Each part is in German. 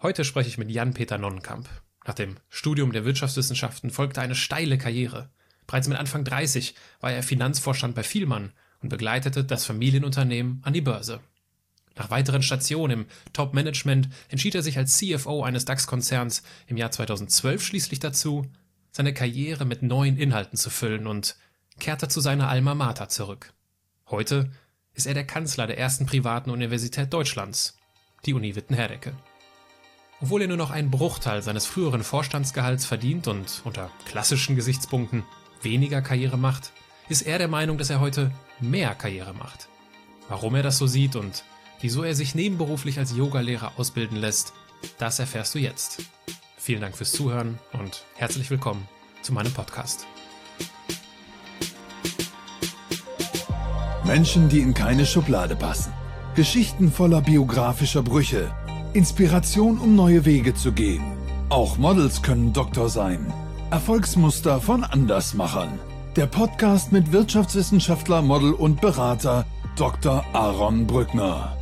Heute spreche ich mit Jan-Peter Nonnenkamp. Nach dem Studium der Wirtschaftswissenschaften folgte eine steile Karriere. Bereits mit Anfang 30 war er Finanzvorstand bei Vielmann und begleitete das Familienunternehmen an die Börse. Nach weiteren Stationen im Top-Management entschied er sich als CFO eines DAX-Konzerns im Jahr 2012 schließlich dazu, seine Karriere mit neuen Inhalten zu füllen und kehrte zu seiner Alma Mater zurück. Heute ist er der Kanzler der ersten privaten Universität Deutschlands, die Uni Witten-Herdecke. Obwohl er nur noch einen Bruchteil seines früheren Vorstandsgehalts verdient und unter klassischen Gesichtspunkten weniger Karriere macht, ist er der Meinung, dass er heute mehr Karriere macht. Warum er das so sieht und wieso er sich nebenberuflich als Yogalehrer ausbilden lässt, das erfährst du jetzt. Vielen Dank fürs Zuhören und herzlich willkommen zu meinem Podcast. Menschen, die in keine Schublade passen. Geschichten voller biografischer Brüche. Inspiration, um neue Wege zu gehen. Auch Models können Doktor sein. Erfolgsmuster von Andersmachern. Der Podcast mit Wirtschaftswissenschaftler, Model und Berater Dr. Aaron Brückner.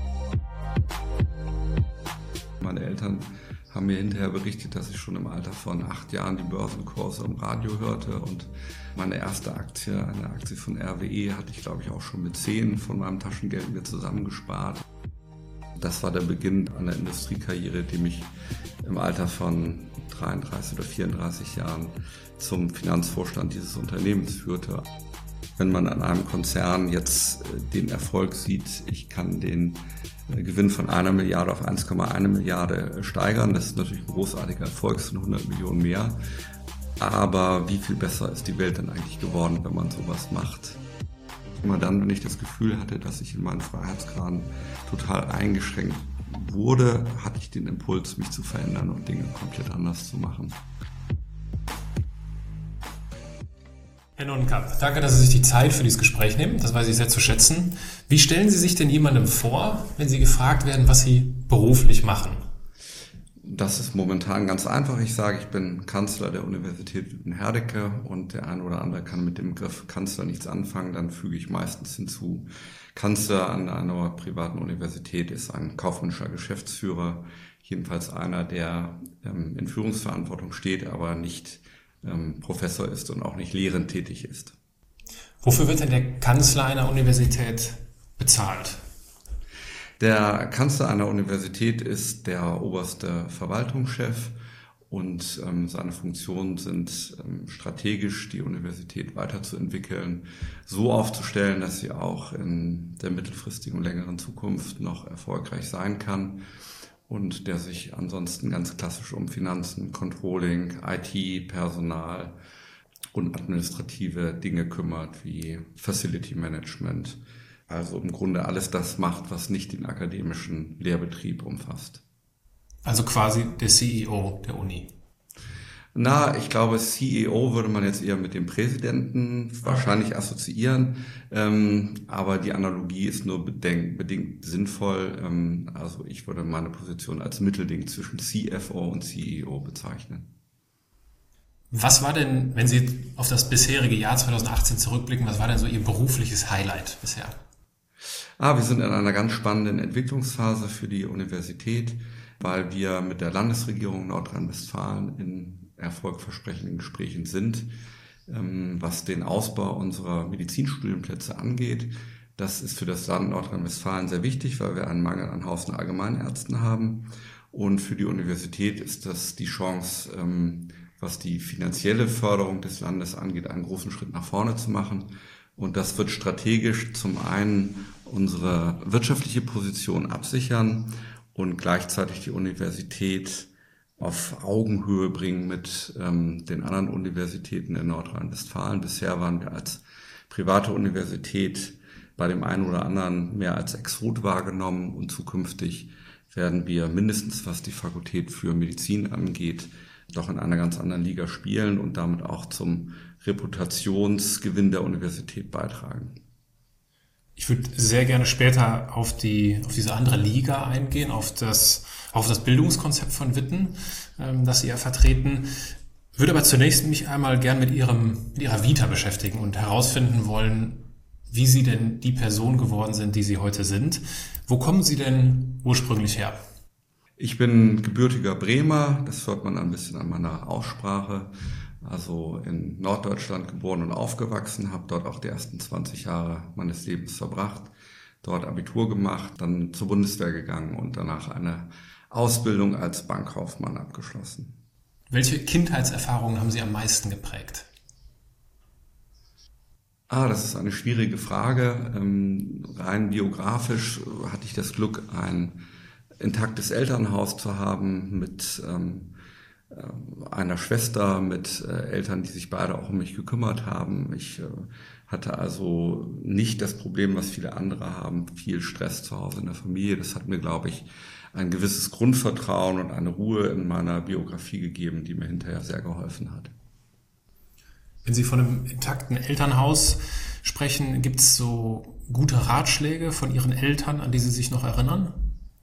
Meine Eltern haben mir hinterher berichtet, dass ich schon im Alter von 8 Jahren die Börsenkurse im Radio hörte und meine erste Aktie, eine Aktie von RWE, hatte ich glaube ich auch schon mit 10 von meinem Taschengeld mir zusammengespart. Das war der Beginn einer Industriekarriere, die mich im Alter von 33 oder 34 Jahren zum Finanzvorstand dieses Unternehmens führte. Wenn man an einem Konzern jetzt den Erfolg sieht, ich kann den Gewinn von 1 Milliarde auf 1,1 Milliarde steigern, das ist natürlich ein großartiger Erfolg, es sind 100 Millionen mehr. Aber wie viel besser ist die Welt denn eigentlich geworden, wenn man sowas macht? Immer dann, wenn ich das Gefühl hatte, dass ich in meinen Freiheitsgraden total eingeschränkt wurde, hatte ich den Impuls, mich zu verändern und Dinge komplett anders zu machen. Herr Nonnenkamp, danke, dass Sie sich die Zeit für dieses Gespräch nehmen. Das weiß ich sehr zu schätzen. Wie stellen Sie sich denn jemandem vor, wenn Sie gefragt werden, was Sie beruflich machen? Das ist momentan ganz einfach. Ich sage, ich bin Kanzler der Universität Witten-Herdecke und der eine oder andere kann mit dem Begriff Kanzler nichts anfangen. Dann füge ich meistens hinzu, Kanzler an einer privaten Universität ist ein kaufmännischer Geschäftsführer, jedenfalls einer, der in Führungsverantwortung steht, aber nicht Professor ist und auch nicht lehrend tätig ist. Wofür wird denn der Kanzler einer Universität bezahlt? Der Kanzler einer Universität ist der oberste Verwaltungschef und seine Funktionen sind strategisch, die Universität weiterzuentwickeln, so aufzustellen, dass sie auch in der mittelfristigen und längeren Zukunft noch erfolgreich sein kann und der sich ansonsten ganz klassisch um Finanzen, Controlling, IT, Personal und administrative Dinge kümmert, wie Facility Management. Also im Grunde alles das macht, was nicht den akademischen Lehrbetrieb umfasst. Also quasi der CEO der Uni. Ich glaube, CEO würde man jetzt eher mit dem Präsidenten wahrscheinlich assoziieren, aber die Analogie ist nur bedingt sinnvoll. Also ich würde meine Position als Mittelding zwischen CFO und CEO bezeichnen. Was war denn, wenn Sie auf das bisherige Jahr 2018 zurückblicken, was war denn so Ihr berufliches Highlight bisher? Wir sind in einer ganz spannenden Entwicklungsphase für die Universität, weil wir mit der Landesregierung Nordrhein-Westfalen in erfolgversprechenden Gesprächen sind, was den Ausbau unserer Medizinstudienplätze angeht. Das ist für das Land Nordrhein-Westfalen sehr wichtig, weil wir einen Mangel an Haus- und Allgemeinärzten haben. Und für die Universität ist das die Chance, was die finanzielle Förderung des Landes angeht, einen großen Schritt nach vorne zu machen. Und das wird strategisch zum einen unsere wirtschaftliche Position absichern und gleichzeitig die Universität auf Augenhöhe bringen mit den anderen Universitäten in Nordrhein-Westfalen. Bisher waren wir als private Universität bei dem einen oder anderen mehr als Exot wahrgenommen und zukünftig werden wir mindestens, was die Fakultät für Medizin angeht, doch in einer ganz anderen Liga spielen und damit auch zum Reputationsgewinn der Universität beitragen. Ich würde sehr gerne später auf diese andere Liga eingehen, auf das Bildungskonzept von Witten, das Sie ja vertreten. Würde aber zunächst mich einmal gern mit Ihrer Vita beschäftigen und herausfinden wollen, wie Sie denn die Person geworden sind, die Sie heute sind. Wo kommen Sie denn ursprünglich her? Ich bin gebürtiger Bremer, das hört man ein bisschen an meiner Aussprache. Also in Norddeutschland geboren und aufgewachsen, habe dort auch die ersten 20 Jahre meines Lebens verbracht, dort Abitur gemacht, dann zur Bundeswehr gegangen und danach eine Ausbildung als Bankkaufmann abgeschlossen. Welche Kindheitserfahrungen haben Sie am meisten geprägt? Das ist eine schwierige Frage. Rein biografisch hatte ich das Glück, ein intaktes Elternhaus zu haben mit einer Schwester, mit Eltern, die sich beide auch um mich gekümmert haben. Ich hatte also nicht das Problem, was viele andere haben, viel Stress zu Hause in der Familie. Das hat mir, glaube ich, ein gewisses Grundvertrauen und eine Ruhe in meiner Biografie gegeben, die mir hinterher sehr geholfen hat. Wenn Sie von einem intakten Elternhaus sprechen, gibt es so gute Ratschläge von Ihren Eltern, an die Sie sich noch erinnern?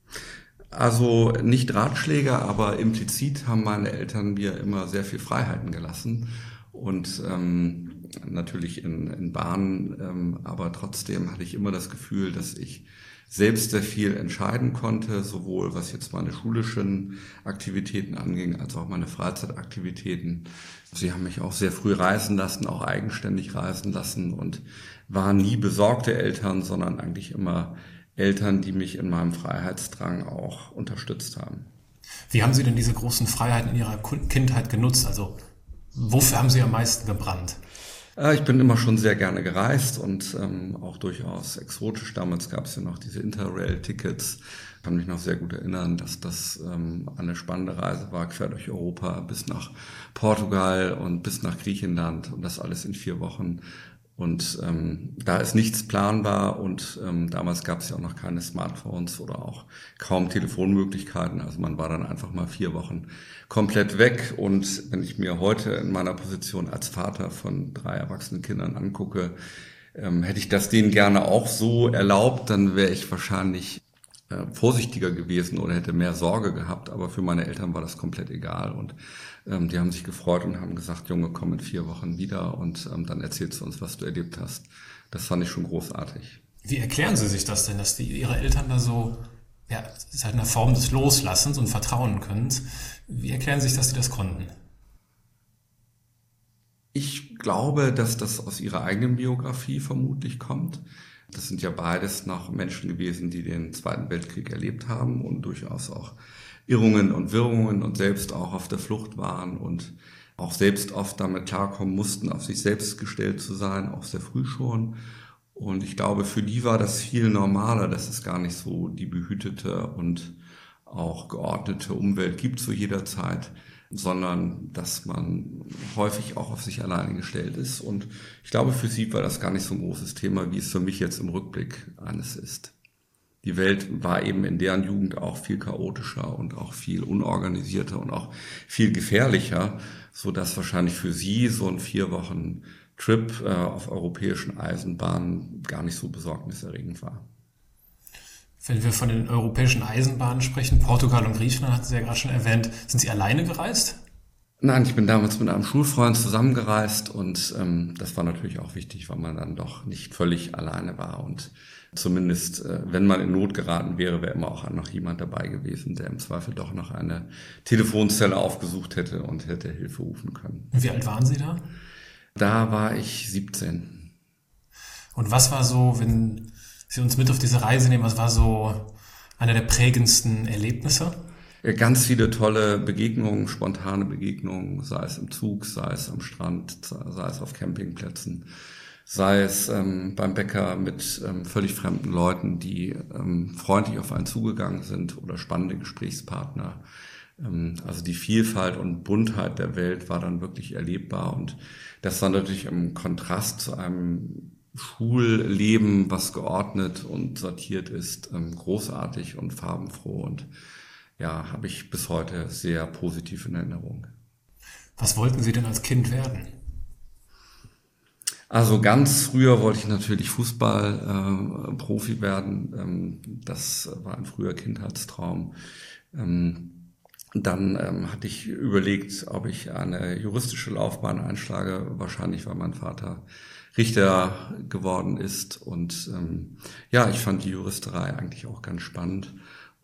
Also nicht Ratschläge, aber implizit haben meine Eltern mir immer sehr viel Freiheiten gelassen und natürlich in Bahnen, aber trotzdem hatte ich immer das Gefühl, dass ich selbst sehr viel entscheiden konnte, sowohl was jetzt meine schulischen Aktivitäten anging, als auch meine Freizeitaktivitäten. Sie haben mich auch sehr früh reisen lassen, auch eigenständig reisen lassen und waren nie besorgte Eltern, sondern eigentlich immer Eltern, die mich in meinem Freiheitsdrang auch unterstützt haben. Wie haben Sie denn diese großen Freiheiten in Ihrer Kindheit genutzt? Also wofür haben Sie am meisten gebrannt? Ich bin immer schon sehr gerne gereist und auch durchaus exotisch. Damals gab es ja noch diese Interrail-Tickets. Ich kann mich noch sehr gut erinnern, dass das eine spannende Reise war, quer durch Europa bis nach Portugal und bis nach Griechenland und das alles in 4 Wochen. Und da ist nichts planbar und damals gab es ja auch noch keine Smartphones oder auch kaum Telefonmöglichkeiten. Also man war dann einfach mal 4 Wochen komplett weg. Und wenn ich mir heute in meiner Position als Vater von 3 erwachsenen Kindern angucke, hätte ich das denen gerne auch so erlaubt, dann wäre ich wahrscheinlich vorsichtiger gewesen oder hätte mehr Sorge gehabt. Aber für meine Eltern war das komplett egal und die haben sich gefreut und haben gesagt, Junge, komm in 4 Wochen wieder und dann erzählst du uns, was du erlebt hast. Das fand ich schon großartig. Wie erklären Sie sich das denn, dass Ihre Eltern da so, ja, das ist halt eine Form des Loslassens und Vertrauen können? Wie erklären Sie sich, dass Sie das konnten? Ich glaube, dass das aus ihrer eigenen Biografie vermutlich kommt. Das sind ja beides noch Menschen gewesen, die den Zweiten Weltkrieg erlebt haben und durchaus auch Irrungen und Wirrungen und selbst auch auf der Flucht waren und auch selbst oft damit klarkommen mussten, auf sich selbst gestellt zu sein, auch sehr früh schon. Und ich glaube, für die war das viel normaler, dass es gar nicht so die behütete und auch geordnete Umwelt gibt zu jeder Zeit, sondern dass man häufig auch auf sich alleine gestellt ist. Und ich glaube, für sie war das gar nicht so ein großes Thema, wie es für mich jetzt im Rückblick eines ist. Die Welt war eben in deren Jugend auch viel chaotischer und auch viel unorganisierter und auch viel gefährlicher, so dass wahrscheinlich für sie so ein 4 Wochen Trip auf europäischen Eisenbahnen gar nicht so besorgniserregend war. Wenn wir von den europäischen Eisenbahnen sprechen, Portugal und Griechenland, hatten Sie ja gerade schon erwähnt, sind Sie alleine gereist? Nein, ich bin damals mit einem Schulfreund zusammengereist und das war natürlich auch wichtig, weil man dann doch nicht völlig alleine war und zumindest, wenn man in Not geraten wäre, wäre immer auch noch jemand dabei gewesen, der im Zweifel doch noch eine Telefonzelle aufgesucht hätte und hätte Hilfe rufen können. Wie alt waren Sie da? Da war ich 17. Und was war so, wenn Sie uns mit auf diese Reise nehmen, was war so einer der prägendsten Erlebnisse? Ganz viele tolle Begegnungen, spontane Begegnungen, sei es im Zug, sei es am Strand, sei es auf Campingplätzen, sei es beim Bäcker mit völlig fremden Leuten, die freundlich auf einen zugegangen sind oder spannende Gesprächspartner. Also die Vielfalt und Buntheit der Welt war dann wirklich erlebbar und das war natürlich im Kontrast zu einem Schulleben, was geordnet und sortiert ist, großartig und farbenfroh und ja, habe ich bis heute sehr positiv in Erinnerung. Was wollten Sie denn als Kind werden? Also ganz früher wollte ich natürlich Fußballprofi werden. Das war ein früher Kindheitstraum. Dann hatte ich überlegt, ob ich eine juristische Laufbahn einschlage. Wahrscheinlich, weil mein Vater Richter geworden ist. Und ja, ich fand die Juristerei eigentlich auch ganz spannend.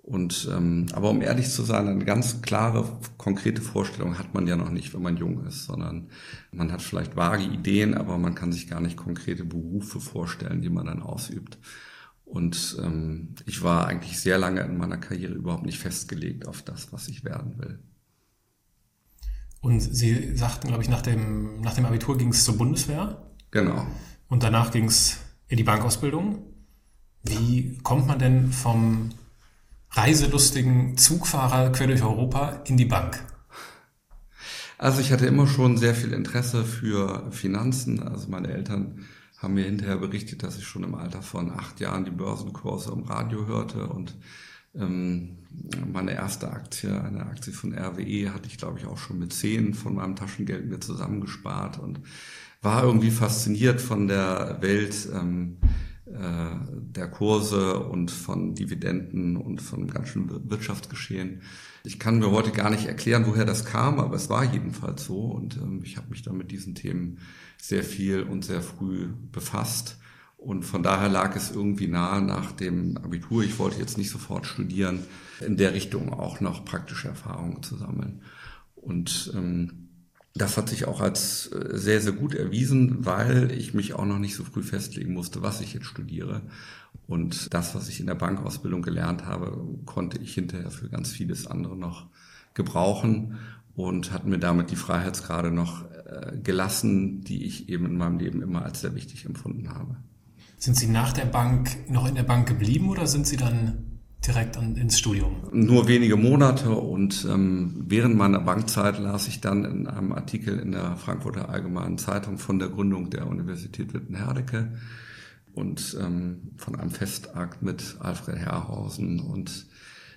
Und aber um ehrlich zu sein, eine ganz klare, konkrete Vorstellung hat man ja noch nicht, wenn man jung ist, sondern man hat vielleicht vage Ideen, aber man kann sich gar nicht konkrete Berufe vorstellen, die man dann ausübt. Und ich war eigentlich sehr lange in meiner Karriere überhaupt nicht festgelegt auf das, was ich werden will. Und Sie sagten, glaube ich, nach dem Abitur ging es zur Bundeswehr? Genau. Und danach ging es in die Bankausbildung. Wie kommt man denn vom reiselustigen Zugfahrer quer durch Europa in die Bank? Also ich hatte immer schon sehr viel Interesse für Finanzen. Also meine Eltern haben mir hinterher berichtet, dass ich schon im Alter von 8 Jahren die Börsenkurse im Radio hörte und meine erste Aktie, eine Aktie von RWE, hatte ich, glaube ich, auch schon mit 10 von meinem Taschengeld mir zusammengespart und war irgendwie fasziniert von der Welt der Kurse und von Dividenden und von dem ganzen Wirtschaftsgeschehen. Ich kann mir heute gar nicht erklären, woher das kam, aber es war jedenfalls so und ich habe mich dann mit diesen Themen sehr viel und sehr früh befasst. Und von daher lag es irgendwie nahe nach dem Abitur. Ich wollte jetzt nicht sofort studieren, in der Richtung auch noch praktische Erfahrungen zu sammeln. Und das hat sich auch als sehr, sehr gut erwiesen, weil ich mich auch noch nicht so früh festlegen musste, was ich jetzt studiere. Und das, was ich in der Bankausbildung gelernt habe, konnte ich hinterher für ganz vieles andere noch gebrauchen und hat mir damit die Freiheitsgrade noch gelassen, die ich eben in meinem Leben immer als sehr wichtig empfunden habe. Sind Sie nach der Bank noch in der Bank geblieben oder sind Sie dann direkt ins Studium? Nur wenige Monate und während meiner Bankzeit las ich dann in einem Artikel in der Frankfurter Allgemeinen Zeitung von der Gründung der Universität Wittenherdecke und von einem Festakt mit Alfred Herrhausen und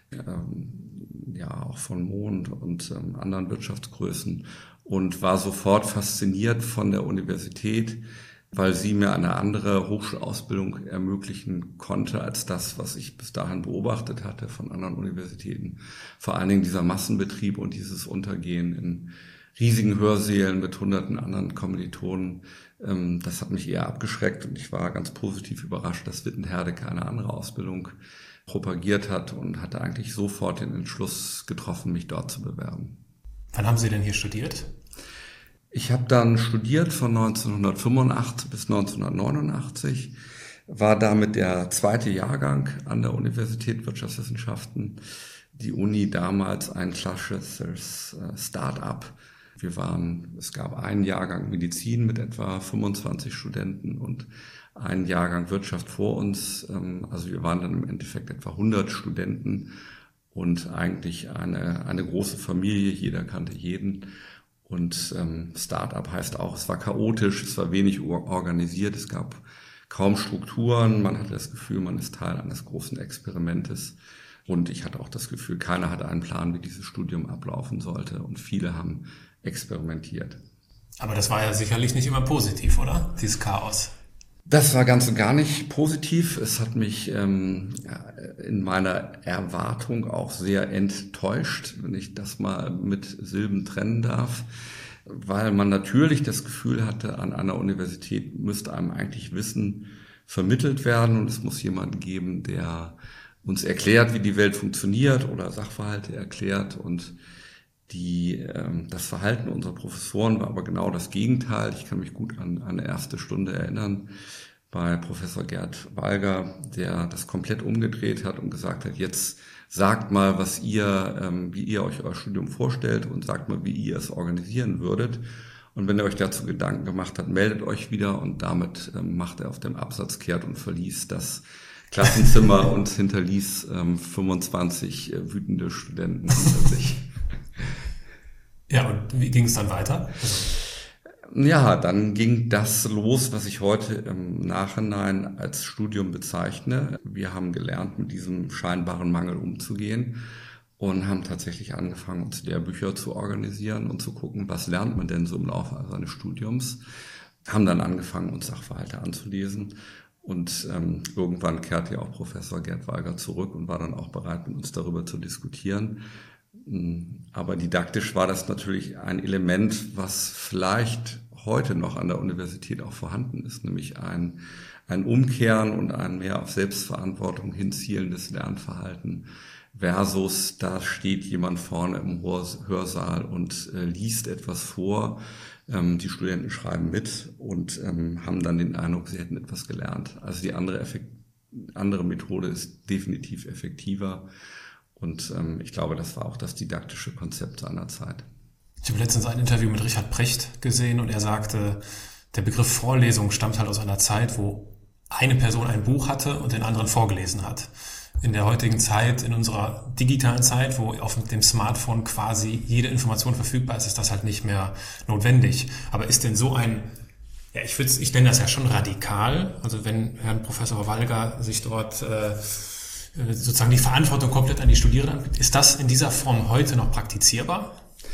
ja auch von Mond und anderen Wirtschaftsgrößen und war sofort fasziniert von der Universität, weil sie mir eine andere Hochschulausbildung ermöglichen konnte als das, was ich bis dahin beobachtet hatte von anderen Universitäten. Vor allen Dingen dieser Massenbetrieb und dieses Untergehen in riesigen Hörsälen mit hunderten anderen Kommilitonen, das hat mich eher abgeschreckt und ich war ganz positiv überrascht, dass Wittenherdecke eine andere Ausbildung propagiert hat und hatte eigentlich sofort den Entschluss getroffen, mich dort zu bewerben. Wann haben Sie denn hier studiert? Ich habe dann studiert von 1985 bis 1989, war damit der zweite Jahrgang an der Universität Wirtschaftswissenschaften. Die Uni damals ein klassisches Start-up. Es gab einen Jahrgang Medizin mit etwa 25 Studenten und einen Jahrgang Wirtschaft vor uns. Also wir waren dann im Endeffekt etwa 100 Studenten und eigentlich eine große Familie. Jeder kannte jeden. Und Start-up heißt auch, es war chaotisch, es war wenig organisiert, es gab kaum Strukturen, man hatte das Gefühl, man ist Teil eines großen Experimentes. Und ich hatte auch das Gefühl, keiner hatte einen Plan, wie dieses Studium ablaufen sollte und viele haben experimentiert. Aber das war ja sicherlich nicht immer positiv, oder? Dieses Chaos. Das war ganz und gar nicht positiv. Es hat mich in meiner Erwartung auch sehr enttäuscht, wenn ich das mal mit Silben trennen darf, weil man natürlich das Gefühl hatte, an einer Universität müsste einem eigentlich Wissen vermittelt werden und es muss jemanden geben, der uns erklärt, wie die Welt funktioniert oder Sachverhalte erklärt und das Verhalten unserer Professoren war aber genau das Gegenteil. Ich kann mich gut an eine erste Stunde erinnern bei Professor Gerd Walger, der das komplett umgedreht hat und gesagt hat, jetzt sagt mal, wie ihr euch euer Studium vorstellt und sagt mal, wie ihr es organisieren würdet. Und wenn ihr euch dazu Gedanken gemacht habt, meldet euch wieder und damit macht er auf dem Absatz kehrt und verließ das Klassenzimmer und hinterließ 25 wütende Studenten hinter sich. Ja, und wie ging es dann weiter? Ja, dann ging das los, was ich heute im Nachhinein als Studium bezeichne. Wir haben gelernt, mit diesem scheinbaren Mangel umzugehen und haben tatsächlich angefangen, uns Lehrbücher zu organisieren und zu gucken, was lernt man denn so im Laufe seines Studiums. Haben dann angefangen, uns Sachverhalte anzulesen und irgendwann kehrte ja auch Professor Gerd Walger zurück und war dann auch bereit, mit uns darüber zu diskutieren. Aber didaktisch war das natürlich ein Element, was vielleicht heute noch an der Universität auch vorhanden ist, nämlich ein Umkehren und ein mehr auf Selbstverantwortung hinzielendes Lernverhalten, versus da steht jemand vorne im Hörsaal und liest etwas vor. Die Studenten schreiben mit und haben dann den Eindruck, sie hätten etwas gelernt. Also die andere Methode ist definitiv effektiver und ich glaube, das war auch das didaktische Konzept seiner Zeit. Ich habe letztens ein Interview mit Richard Precht gesehen und er sagte, der Begriff Vorlesung stammt halt aus einer Zeit, wo eine Person ein Buch hatte und den anderen vorgelesen hat. In der heutigen Zeit, in unserer digitalen Zeit, wo auf dem Smartphone quasi jede Information verfügbar ist, ist das halt nicht mehr notwendig. Aber ist denn so ein, ja, ich nenne das ja schon radikal, also wenn Herrn Professor Walger sich dort sozusagen die Verantwortung komplett an die Studierenden anbietet, ist das in dieser Form heute noch praktizierbar?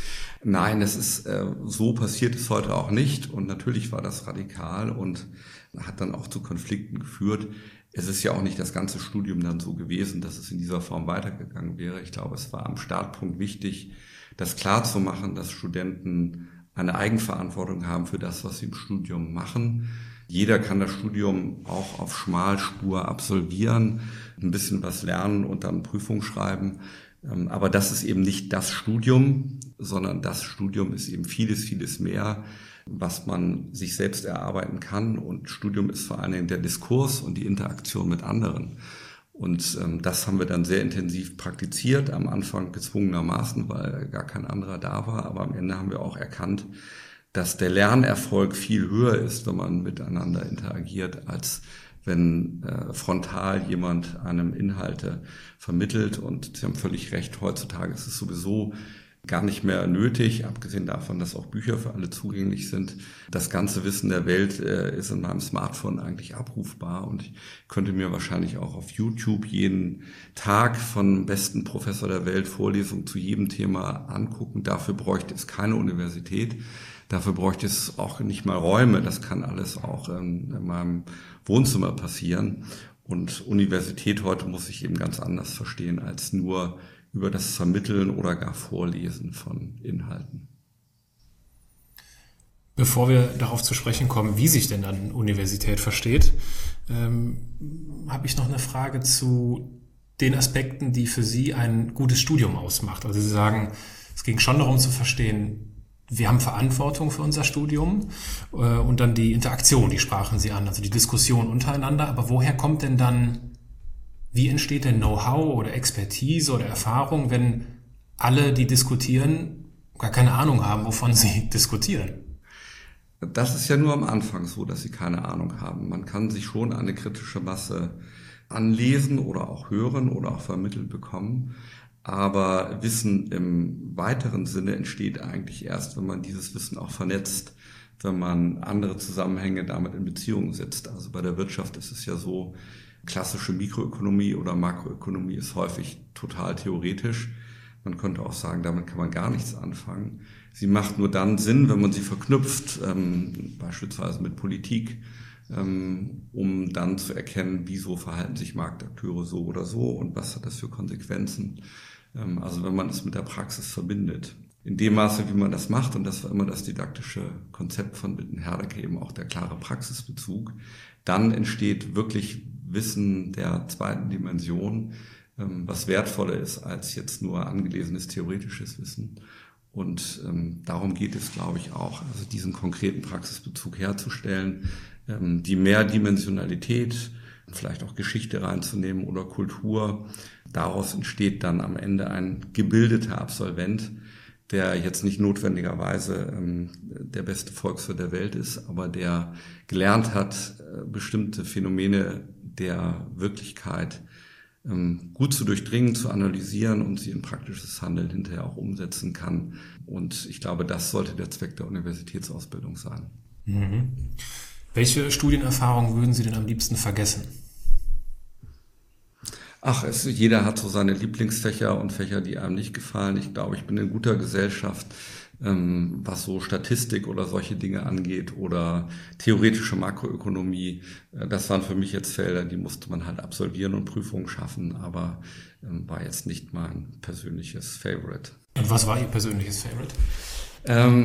Nein, es ist so passiert es heute auch nicht und natürlich war das radikal und hat dann auch zu Konflikten geführt. Es ist ja auch nicht das ganze Studium dann so gewesen, dass es in dieser Form weitergegangen wäre. Ich glaube, es war am Startpunkt wichtig, das klarzumachen, dass Studenten eine Eigenverantwortung haben für das, was sie im Studium machen. Jeder kann das Studium auch auf Schmalspur absolvieren, ein bisschen was lernen und dann Prüfung schreiben. Aber das ist eben nicht das Studium, sondern das Studium ist eben vieles, vieles mehr, was man sich selbst erarbeiten kann. Und Studium ist vor allen Dingen der Diskurs und die Interaktion mit anderen. Und das haben wir dann sehr intensiv praktiziert, am Anfang gezwungenermaßen, weil gar kein anderer da war. Aber am Ende haben wir auch erkannt, dass der Lernerfolg viel höher ist, wenn man miteinander interagiert, als wenn frontal jemand einem Inhalte vermittelt. Und Sie haben völlig recht, heutzutage ist es sowieso gar nicht mehr nötig, abgesehen davon, dass auch Bücher für alle zugänglich sind. Das ganze Wissen der Welt ist in meinem Smartphone eigentlich abrufbar und ich könnte mir wahrscheinlich auch auf YouTube jeden Tag von besten Professor der Welt Vorlesungen zu jedem Thema angucken. Dafür bräuchte es keine Universität. Dafür bräuchte es auch nicht mal Räume. Das kann alles auch in meinem Wohnzimmer passieren. Und Universität heute muss ich eben ganz anders verstehen als nur über das Vermitteln oder gar Vorlesen von Inhalten. Bevor wir darauf zu sprechen kommen, wie sich denn dann Universität versteht, habe ich noch eine Frage zu den Aspekten, die für Sie ein gutes Studium ausmacht. Also Sie sagen, es ging schon darum zu verstehen, wir haben Verantwortung für unser Studium und dann die Interaktion, die sprachen Sie an, also die Diskussion untereinander. Aber woher kommt denn dann, wie entsteht denn Know-how oder Expertise oder Erfahrung, wenn alle, die diskutieren, gar keine Ahnung haben, wovon sie diskutieren? Das ist ja nur am Anfang so, dass sie keine Ahnung haben. Man kann sich schon eine kritische Masse anlesen oder auch hören oder auch vermittelt bekommen. Aber Wissen im weiteren Sinne entsteht eigentlich erst, wenn man dieses Wissen auch vernetzt, wenn man andere Zusammenhänge damit in Beziehung setzt. Also bei der Wirtschaft ist es ja so, klassische Mikroökonomie oder Makroökonomie ist häufig total theoretisch. Man könnte auch sagen, damit kann man gar nichts anfangen. Sie macht nur dann Sinn, wenn man sie verknüpft, beispielsweise mit Politik, um dann zu erkennen, wieso verhalten sich Marktakteure so oder so und was hat das für Konsequenzen. Also wenn man es mit der Praxis verbindet. In dem Maße, wie man das macht, und das war immer das didaktische Konzept von Witten-Herdecke, eben auch der klare Praxisbezug, dann entsteht wirklich Wissen der zweiten Dimension, was wertvoller ist als jetzt nur angelesenes theoretisches Wissen. Und darum geht es, glaube ich, auch, also diesen konkreten Praxisbezug herzustellen, die Mehrdimensionalität, vielleicht auch Geschichte reinzunehmen oder Kultur. Daraus entsteht dann am Ende ein gebildeter Absolvent, der jetzt nicht notwendigerweise der beste Volkswirt der Welt ist, aber der gelernt hat, bestimmte Phänomene der Wirklichkeit gut zu durchdringen, zu analysieren und sie in praktisches Handeln hinterher auch umsetzen kann. Und ich glaube, das sollte der Zweck der Universitätsausbildung sein. Mhm. Welche Studienerfahrungen würden Sie denn am liebsten vergessen? Jeder hat so seine Lieblingsfächer und Fächer, die einem nicht gefallen. Ich glaube, ich bin in guter Gesellschaft, was so Statistik oder solche Dinge angeht oder theoretische Makroökonomie. Das waren für mich jetzt Felder, die musste man halt absolvieren und Prüfungen schaffen, aber war jetzt nicht mein persönliches Favorite. Und was war Ihr persönliches Favorite?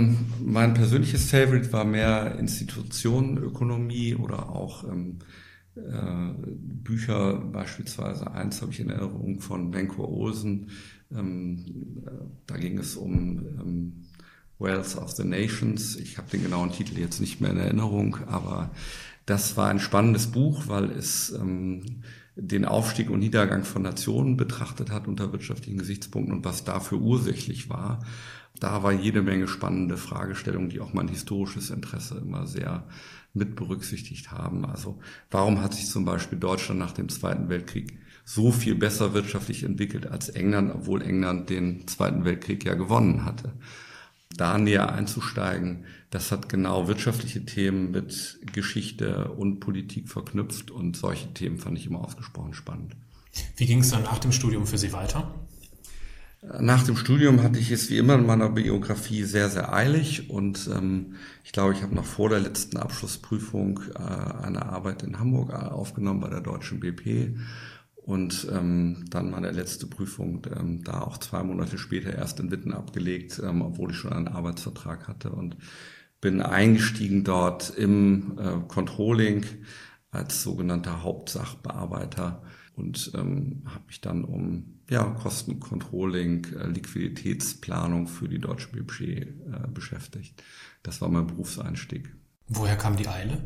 Mein persönliches Favorite war mehr Institutionenökonomie oder auch Bücher, beispielsweise eins habe ich in Erinnerung von Benko Olsen. Da ging es um Wealth of the Nations. Ich habe den genauen Titel jetzt nicht mehr in Erinnerung, aber das war ein spannendes Buch, weil es den Aufstieg und Niedergang von Nationen betrachtet hat unter wirtschaftlichen Gesichtspunkten und was dafür ursächlich war. Da war jede Menge spannende Fragestellungen, die auch mein historisches Interesse immer sehr mit berücksichtigt haben. Also warum hat sich zum Beispiel Deutschland nach dem Zweiten Weltkrieg so viel besser wirtschaftlich entwickelt als England, obwohl England den Zweiten Weltkrieg ja gewonnen hatte? Da näher einzusteigen, das hat genau wirtschaftliche Themen mit Geschichte und Politik verknüpft und solche Themen fand ich immer ausgesprochen spannend. Wie ging es dann nach dem Studium für Sie weiter? Nach dem Studium hatte ich es wie immer in meiner Biografie sehr, sehr eilig und ich glaube, ich habe noch vor der letzten Abschlussprüfung eine Arbeit in Hamburg aufgenommen bei der Deutschen BP und dann meine letzte Prüfung da auch 2 Monate später erst in Witten abgelegt, obwohl ich schon einen Arbeitsvertrag hatte und bin eingestiegen dort im Controlling als sogenannter Hauptsachbearbeiter und habe mich dann um Kostencontrolling, Liquiditätsplanung für die Deutsche BP beschäftigt. Das war mein Berufseinstieg. Woher kam die Eile?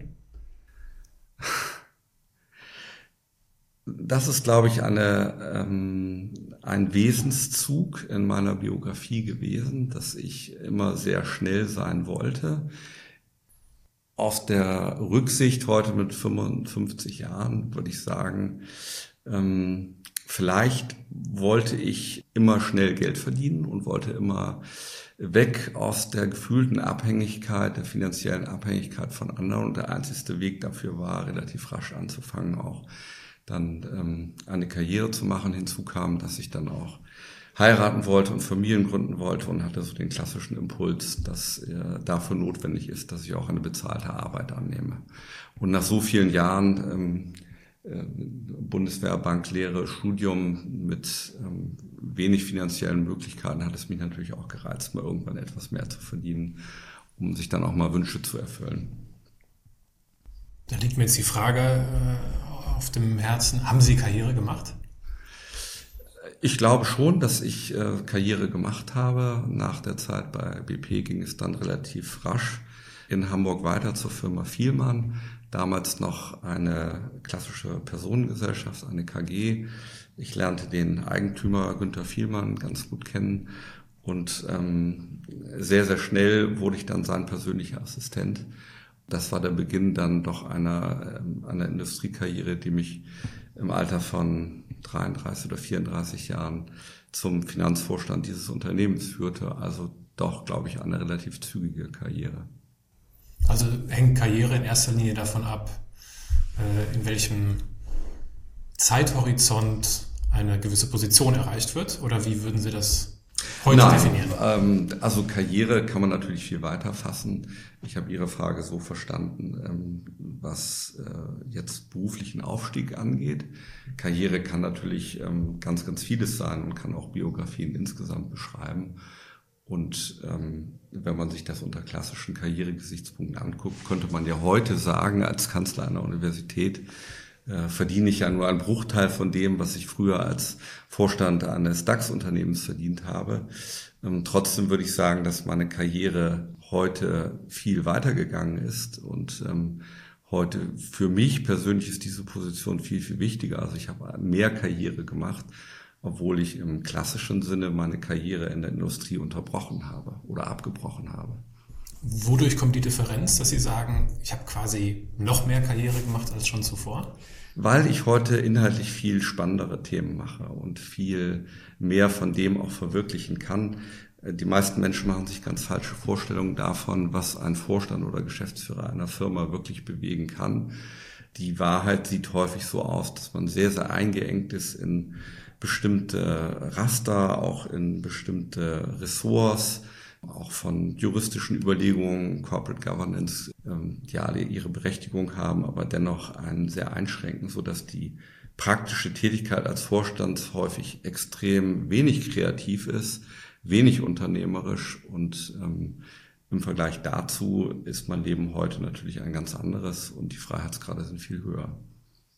Das ist, glaube ich, ein Wesenszug in meiner Biografie gewesen, dass ich immer sehr schnell sein wollte. Aus der Rücksicht heute mit 55 Jahren würde ich sagen, vielleicht wollte ich immer schnell Geld verdienen und wollte immer weg aus der gefühlten Abhängigkeit, der finanziellen Abhängigkeit von anderen. Und der einzigste Weg dafür war, relativ rasch anzufangen, auch dann eine Karriere zu machen. Hinzu kam, dass ich dann auch heiraten wollte und Familien gründen wollte und hatte so den klassischen Impuls, dass dafür notwendig ist, dass ich auch eine bezahlte Arbeit annehme. Und nach so vielen Jahren Bundeswehrbanklehre, Studium mit wenig finanziellen Möglichkeiten hat es mich natürlich auch gereizt, mal irgendwann etwas mehr zu verdienen, um sich dann auch mal Wünsche zu erfüllen. Da liegt mir jetzt die Frage auf dem Herzen, haben Sie Karriere gemacht? Ich glaube schon, dass ich Karriere gemacht habe. Nach der Zeit bei BP ging es dann relativ rasch in Hamburg weiter zur Firma Vielmann. Damals noch eine klassische Personengesellschaft, eine KG. Ich lernte den Eigentümer Günther Vielmann ganz gut kennen und sehr, sehr schnell wurde ich dann sein persönlicher Assistent. Das war der Beginn dann doch einer Industriekarriere, die mich im Alter von 33 oder 34 Jahren zum Finanzvorstand dieses Unternehmens führte. Also doch, glaube ich, eine relativ zügige Karriere. Also hängt Karriere in erster Linie davon ab, in welchem Zeithorizont eine gewisse Position erreicht wird? Oder wie würden Sie das heute definieren? Also Karriere kann man natürlich viel weiter fassen. Ich habe Ihre Frage so verstanden, was jetzt beruflichen Aufstieg angeht. Karriere kann natürlich ganz, ganz vieles sein und kann auch Biografien insgesamt beschreiben. Und wenn man sich das unter klassischen Karrieregesichtspunkten anguckt, könnte man ja heute sagen, als Kanzler einer Universität verdiene ich ja nur einen Bruchteil von dem, was ich früher als Vorstand eines DAX-Unternehmens verdient habe. Trotzdem würde ich sagen, dass meine Karriere heute viel weitergegangen ist und heute für mich persönlich ist diese Position viel, viel wichtiger. Also ich habe mehr Karriere gemacht, obwohl ich im klassischen Sinne meine Karriere in der Industrie unterbrochen habe oder abgebrochen habe. Wodurch kommt die Differenz, dass Sie sagen, ich habe quasi noch mehr Karriere gemacht als schon zuvor? Weil ich heute inhaltlich viel spannendere Themen mache und viel mehr von dem auch verwirklichen kann. Die meisten Menschen machen sich ganz falsche Vorstellungen davon, was ein Vorstand oder Geschäftsführer einer Firma wirklich bewegen kann. Die Wahrheit sieht häufig so aus, dass man sehr, sehr eingeengt ist in bestimmte Raster, auch in bestimmte Ressorts, auch von juristischen Überlegungen, Corporate Governance, die alle ihre Berechtigung haben, aber dennoch einen sehr einschränken, sodass die praktische Tätigkeit als Vorstand häufig extrem wenig kreativ ist, wenig unternehmerisch und im Vergleich dazu ist mein Leben heute natürlich ein ganz anderes und die Freiheitsgrade sind viel höher.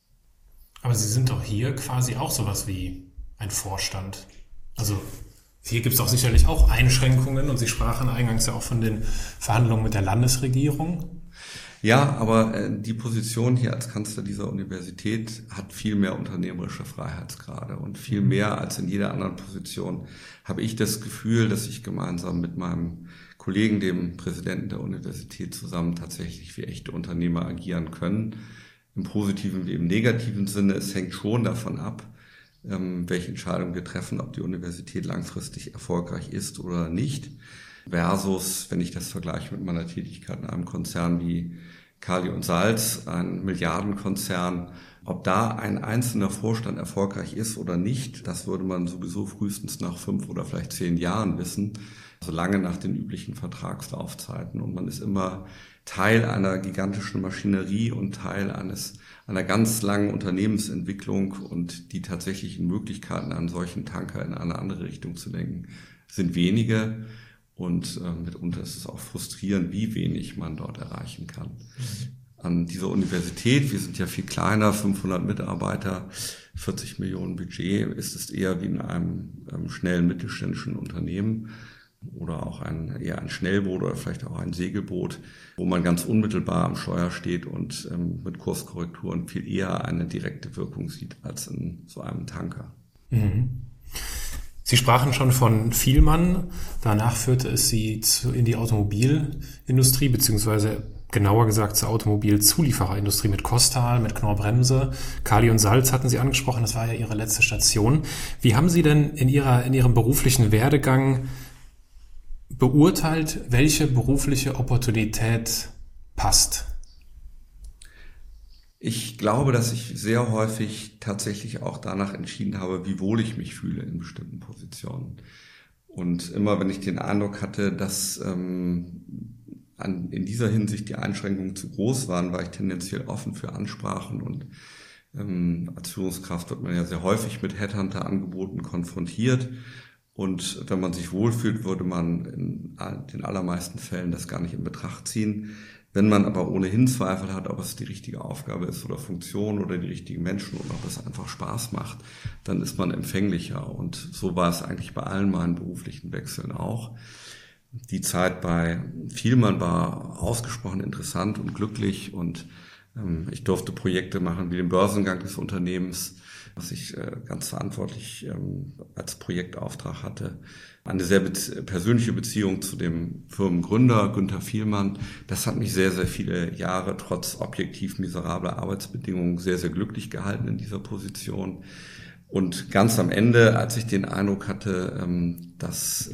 Aber Sie sind doch hier quasi auch sowas wie ein Vorstand. Also hier gibt es doch sicherlich auch Einschränkungen und Sie sprachen eingangs ja auch von den Verhandlungen mit der Landesregierung. Ja, aber die Position hier als Kanzler dieser Universität hat viel mehr unternehmerische Freiheitsgrade und viel mehr als in jeder anderen Position habe ich das Gefühl, dass ich gemeinsam mit meinem Kollegen, dem Präsidenten der Universität, zusammen tatsächlich wie echte Unternehmer agieren können. Im positiven wie im negativen Sinne. Es hängt schon davon ab, welche Entscheidungen wir treffen, ob die Universität langfristig erfolgreich ist oder nicht. Versus, wenn ich das vergleiche mit meiner Tätigkeit in einem Konzern wie Kali und Salz, ein Milliardenkonzern, ob da ein einzelner Vorstand erfolgreich ist oder nicht, das würde man sowieso frühestens nach 5 oder vielleicht 10 Jahren wissen, also lange nach den üblichen Vertragslaufzeiten. Und man ist immer Teil einer gigantischen Maschinerie und Teil einer ganz langen Unternehmensentwicklung, und die tatsächlichen Möglichkeiten, einen solchen Tanker in eine andere Richtung zu lenken, sind wenige. Und mitunter ist es auch frustrierend, wie wenig man dort erreichen kann. An dieser Universität, wir sind ja viel kleiner, 500 Mitarbeiter, 40 Millionen Budget, ist es eher wie in einem schnellen mittelständischen Unternehmen oder auch eher ein Schnellboot oder vielleicht auch ein Segelboot, wo man ganz unmittelbar am Steuer steht und mit Kurskorrekturen viel eher eine direkte Wirkung sieht als in so einem Tanker. Mhm. Sie sprachen schon von Vielmann. Danach führte es Sie in die Automobilindustrie, beziehungsweise genauer gesagt zur Automobilzuliefererindustrie mit Kostal, mit Knorr-Bremse. Kali und Salz hatten Sie angesprochen, das war ja Ihre letzte Station. Wie haben Sie denn in Ihrem beruflichen Werdegang beurteilt, welche berufliche Opportunität passt? Ich glaube, dass ich sehr häufig tatsächlich auch danach entschieden habe, wie wohl ich mich fühle in bestimmten Positionen. Und immer, wenn ich den Eindruck hatte, dass in dieser Hinsicht die Einschränkungen zu groß waren, war ich tendenziell offen für Ansprachen. Und als Führungskraft wird man ja sehr häufig mit Headhunter-Angeboten konfrontiert. Und wenn man sich wohlfühlt, würde man in den allermeisten Fällen das gar nicht in Betracht ziehen. Wenn man aber ohnehin Zweifel hat, ob es die richtige Aufgabe ist oder Funktion oder die richtigen Menschen und ob es einfach Spaß macht, dann ist man empfänglicher. Und so war es eigentlich bei allen meinen beruflichen Wechseln auch. Die Zeit bei Vielmann war ausgesprochen interessant und glücklich, und ich durfte Projekte machen wie den Börsengang des Unternehmens, was ich ganz verantwortlich als Projektauftrag hatte. Eine sehr persönliche Beziehung zu dem Firmengründer Günther Vielmann. Das hat mich sehr, sehr viele Jahre trotz objektiv miserabler Arbeitsbedingungen sehr, sehr glücklich gehalten in dieser Position. Und ganz am Ende, als ich den Eindruck hatte, dass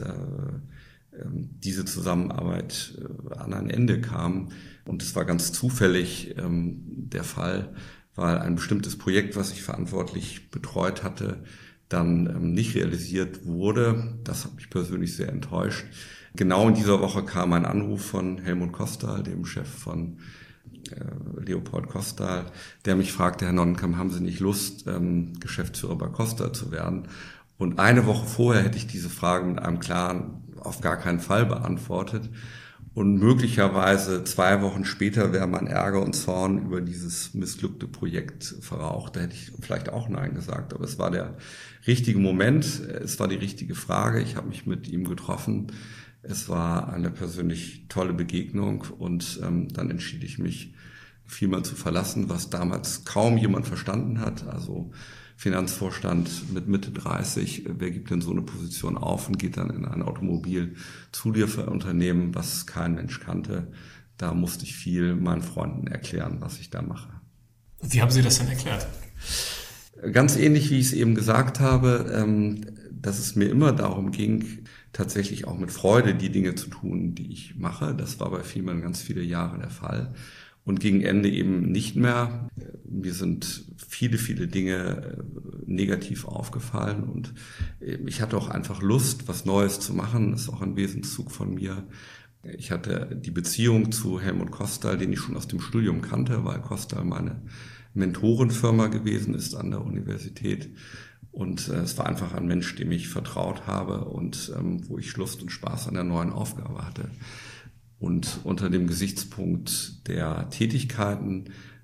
diese Zusammenarbeit an ein Ende kam, und es war ganz zufällig der Fall, weil ein bestimmtes Projekt, was ich verantwortlich betreut hatte, dann nicht realisiert wurde. Das hat mich persönlich sehr enttäuscht. Genau in dieser Woche kam ein Anruf von Helmut Kostal, dem Chef von Leopold Kostal, der mich fragte: Herr Nonnenkamp, haben Sie nicht Lust, Geschäftsführer bei Kostal zu werden? Und eine Woche vorher hätte ich diese Frage mit einem klaren auf gar keinen Fall beantwortet. Und möglicherweise 2 Wochen später wäre mein Ärger und Zorn über dieses missglückte Projekt verraucht. Da hätte ich vielleicht auch Nein gesagt. Aber es war der richtige Moment. Es war die richtige Frage. Ich habe mich mit ihm getroffen. Es war eine persönlich tolle Begegnung. Und dann entschied ich mich, Vielmann zu verlassen, was damals kaum jemand verstanden hat. Also Finanzvorstand mit Mitte 30, wer gibt denn so eine Position auf und geht dann in ein Automobilzulieferunternehmen, was kein Mensch kannte. Da musste ich viel meinen Freunden erklären, was ich da mache. Wie haben Sie das denn erklärt? Ganz ähnlich, wie ich es eben gesagt habe, dass es mir immer darum ging, tatsächlich auch mit Freude die Dinge zu tun, die ich mache. Das war bei Vielmann ganz viele Jahre der Fall. Und gegen Ende eben nicht mehr. Mir sind viele, viele Dinge negativ aufgefallen, und ich hatte auch einfach Lust, was Neues zu machen. Das ist auch ein Wesenszug von mir. Ich hatte die Beziehung zu Helmut Kostal, den ich schon aus dem Studium kannte, weil Kostal meine Mentorenfirma gewesen ist an der Universität. Und es war einfach ein Mensch, dem ich vertraut habe und wo ich Lust und Spaß an der neuen Aufgabe hatte. Und unter dem Gesichtspunkt der Tätigkeiten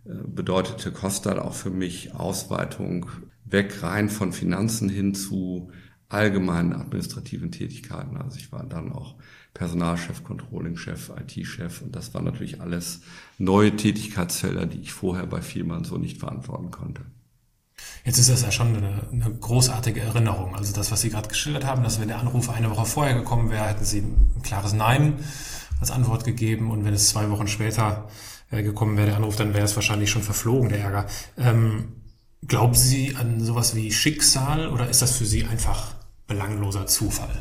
bedeutete Kostal auch für mich Ausweitung weg rein von Finanzen hin zu allgemeinen administrativen Tätigkeiten. Also ich war dann auch Personalchef, Controlling-Chef, IT-Chef und das waren natürlich alles neue Tätigkeitsfelder, die ich vorher bei Vielmann so nicht verantworten konnte. Jetzt ist das ja schon eine großartige Erinnerung. Also das, was Sie gerade geschildert haben, dass wenn der Anruf eine Woche vorher gekommen wäre, hätten Sie ein klares Nein als Antwort gegeben und wenn es 2 Wochen später gekommen wäre, der Anruf, dann wäre es wahrscheinlich schon verflogen, der Ärger. Glauben Sie an sowas wie Schicksal oder ist das für Sie einfach belangloser Zufall?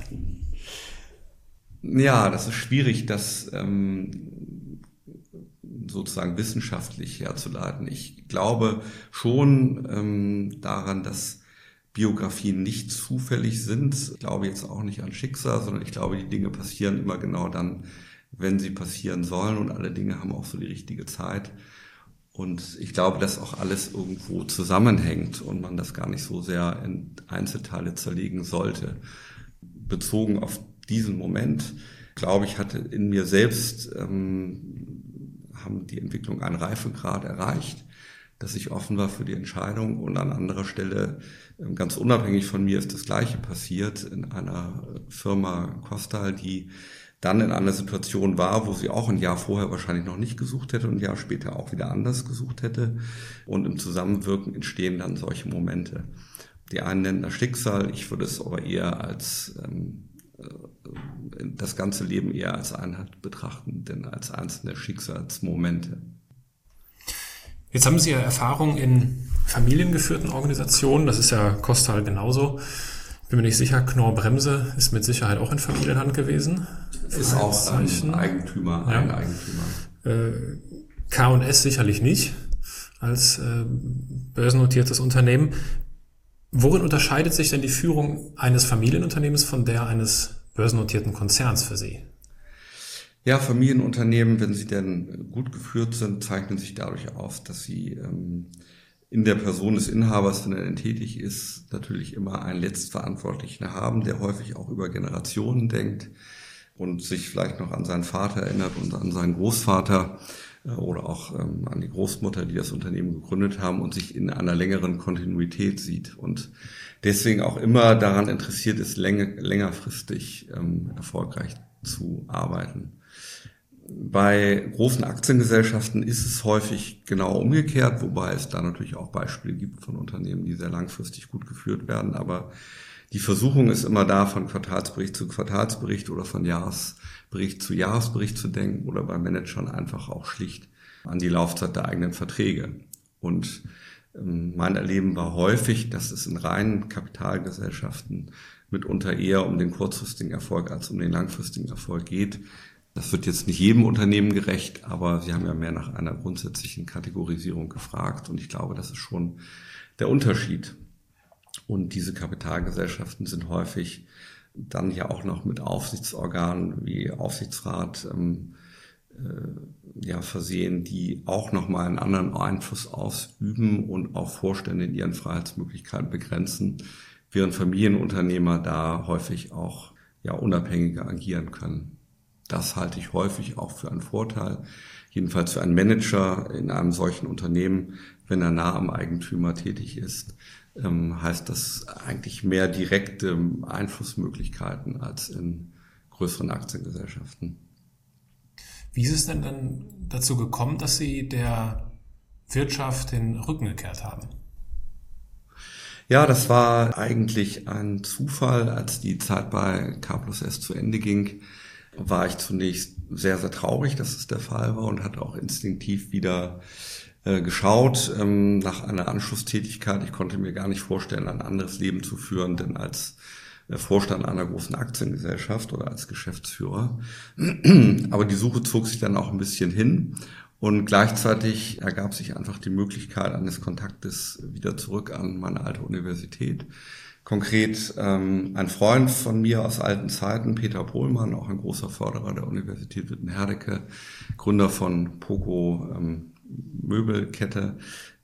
Ja, das ist schwierig, das sozusagen wissenschaftlich herzuleiten. Ich glaube schon daran, dass Biografien nicht zufällig sind. Ich glaube jetzt auch nicht an Schicksal, sondern ich glaube, die Dinge passieren immer genau dann, wenn sie passieren sollen und alle Dinge haben auch so die richtige Zeit. Und ich glaube, dass auch alles irgendwo zusammenhängt und man das gar nicht so sehr in Einzelteile zerlegen sollte. Bezogen auf diesen Moment, glaube ich, hatte in mir selbst haben die Entwicklung einen Reifegrad erreicht, dass ich offen war für die Entscheidung und an anderer Stelle, ganz unabhängig von mir, ist das Gleiche passiert in einer Firma Kostal, die dann in einer Situation war, wo sie auch ein Jahr vorher wahrscheinlich noch nicht gesucht hätte und ein Jahr später auch wieder anders gesucht hätte. Und im Zusammenwirken entstehen dann solche Momente. Die einen nennen das Schicksal, ich würde es aber eher als das ganze Leben eher als Einheit betrachten, denn als einzelne Schicksalsmomente. Jetzt haben Sie ja Erfahrung in familiengeführten Organisationen, das ist ja Kostal genauso. Bin mir nicht sicher, Knorr-Bremse ist mit Sicherheit auch in Familienhand gewesen. Ist auch ein Eigentümer, ja. Ein Eigentümer. K&S sicherlich nicht, als börsennotiertes Unternehmen. Worin unterscheidet sich denn die Führung eines Familienunternehmens von der eines börsennotierten Konzerns für Sie? Ja, Familienunternehmen, wenn sie denn gut geführt sind, zeichnen sich dadurch aus, dass sie in der Person des Inhabers, wenn er denn tätig ist, natürlich immer einen Letztverantwortlichen haben, der häufig auch über Generationen denkt und sich vielleicht noch an seinen Vater erinnert und an seinen Großvater oder auch an die Großmutter, die das Unternehmen gegründet haben und sich in einer längeren Kontinuität sieht und deswegen auch immer daran interessiert ist, längerfristig erfolgreich zu arbeiten. Bei großen Aktiengesellschaften ist es häufig genau umgekehrt, wobei es da natürlich auch Beispiele gibt von Unternehmen, die sehr langfristig gut geführt werden. Aber die Versuchung ist immer da, von Quartalsbericht zu Quartalsbericht oder von Jahresbericht zu denken oder bei Managern einfach auch schlicht an die Laufzeit der eigenen Verträge. Und mein Erleben war häufig, dass es in reinen Kapitalgesellschaften mitunter eher um den kurzfristigen Erfolg als um den langfristigen Erfolg geht. Das wird jetzt nicht jedem Unternehmen gerecht, aber Sie haben ja mehr nach einer grundsätzlichen Kategorisierung gefragt und ich glaube, das ist schon der Unterschied. Und diese Kapitalgesellschaften sind häufig dann ja auch noch mit Aufsichtsorganen wie Aufsichtsrat versehen, die auch nochmal einen anderen Einfluss ausüben und auch Vorstände in ihren Freiheitsmöglichkeiten begrenzen, während Familienunternehmer da häufig auch unabhängiger agieren können. Das halte ich häufig auch für einen Vorteil, jedenfalls für einen Manager in einem solchen Unternehmen, wenn er nah am Eigentümer tätig ist, heißt das eigentlich mehr direkte Einflussmöglichkeiten als in größeren Aktiengesellschaften. Wie ist es denn dann dazu gekommen, dass Sie der Wirtschaft den Rücken gekehrt haben? Ja, das war eigentlich ein Zufall, als die Zeit bei K+S zu Ende ging. War ich zunächst sehr, sehr traurig, dass es der Fall war und hatte auch instinktiv wieder geschaut nach einer Anschlusstätigkeit. Ich konnte mir gar nicht vorstellen, ein anderes Leben zu führen, denn als Vorstand einer großen Aktiengesellschaft oder als Geschäftsführer. Aber die Suche zog sich dann auch ein bisschen hin und gleichzeitig ergab sich einfach die Möglichkeit eines Kontaktes wieder zurück an meine alte Universität. Konkret ein Freund von mir aus alten Zeiten, Peter Pohlmann, auch ein großer Förderer der Universität Witten-Herdecke, Gründer von POCO Möbelkette,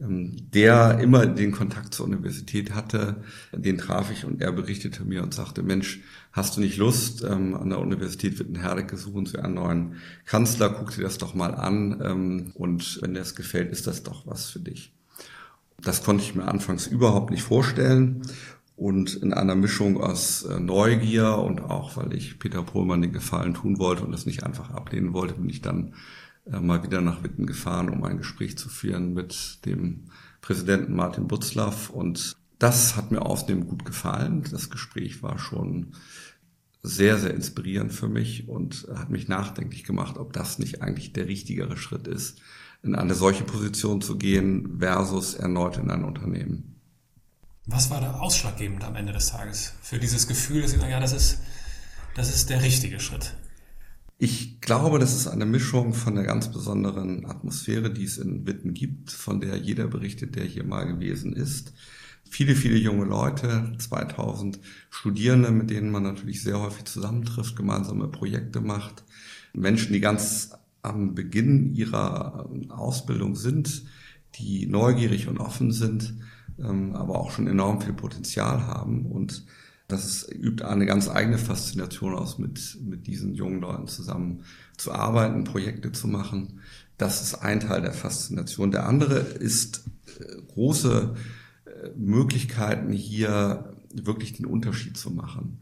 der immer den Kontakt zur Universität hatte. Den traf ich und er berichtete mir und sagte, Mensch, hast du nicht Lust, an der Universität Wittenherdecke suchen sie einen neuen Kanzler, guck dir das doch mal an und wenn dir das gefällt, ist das doch was für dich. Das konnte ich mir anfangs überhaupt nicht vorstellen. Und in einer Mischung aus Neugier und auch, weil ich Peter Pohlmann den Gefallen tun wollte und es nicht einfach ablehnen wollte, bin ich dann mal wieder nach Witten gefahren, um ein Gespräch zu führen mit dem Präsidenten Martin Butzlaff. Und das hat mir außerdem gut gefallen. Das Gespräch war schon sehr, sehr inspirierend für mich und hat mich nachdenklich gemacht, ob das nicht eigentlich der richtigere Schritt ist, in eine solche Position zu gehen versus erneut in ein Unternehmen. Was war da ausschlaggebend am Ende des Tages für dieses Gefühl, dass Sie sagen, ja, das ist der richtige Schritt? Ich glaube, das ist eine Mischung von der ganz besonderen Atmosphäre, die es in Witten gibt, von der jeder berichtet, der hier mal gewesen ist. Viele, viele junge Leute, 2000 Studierende, mit denen man natürlich sehr häufig zusammentrifft, gemeinsame Projekte macht. Menschen, die ganz am Beginn ihrer Ausbildung sind, die neugierig und offen sind, aber auch schon enorm viel Potenzial haben. Und das übt eine ganz eigene Faszination aus, mit diesen jungen Leuten zusammen zu arbeiten, Projekte zu machen. Das ist ein Teil der Faszination. Der andere ist große Möglichkeiten, hier wirklich den Unterschied zu machen.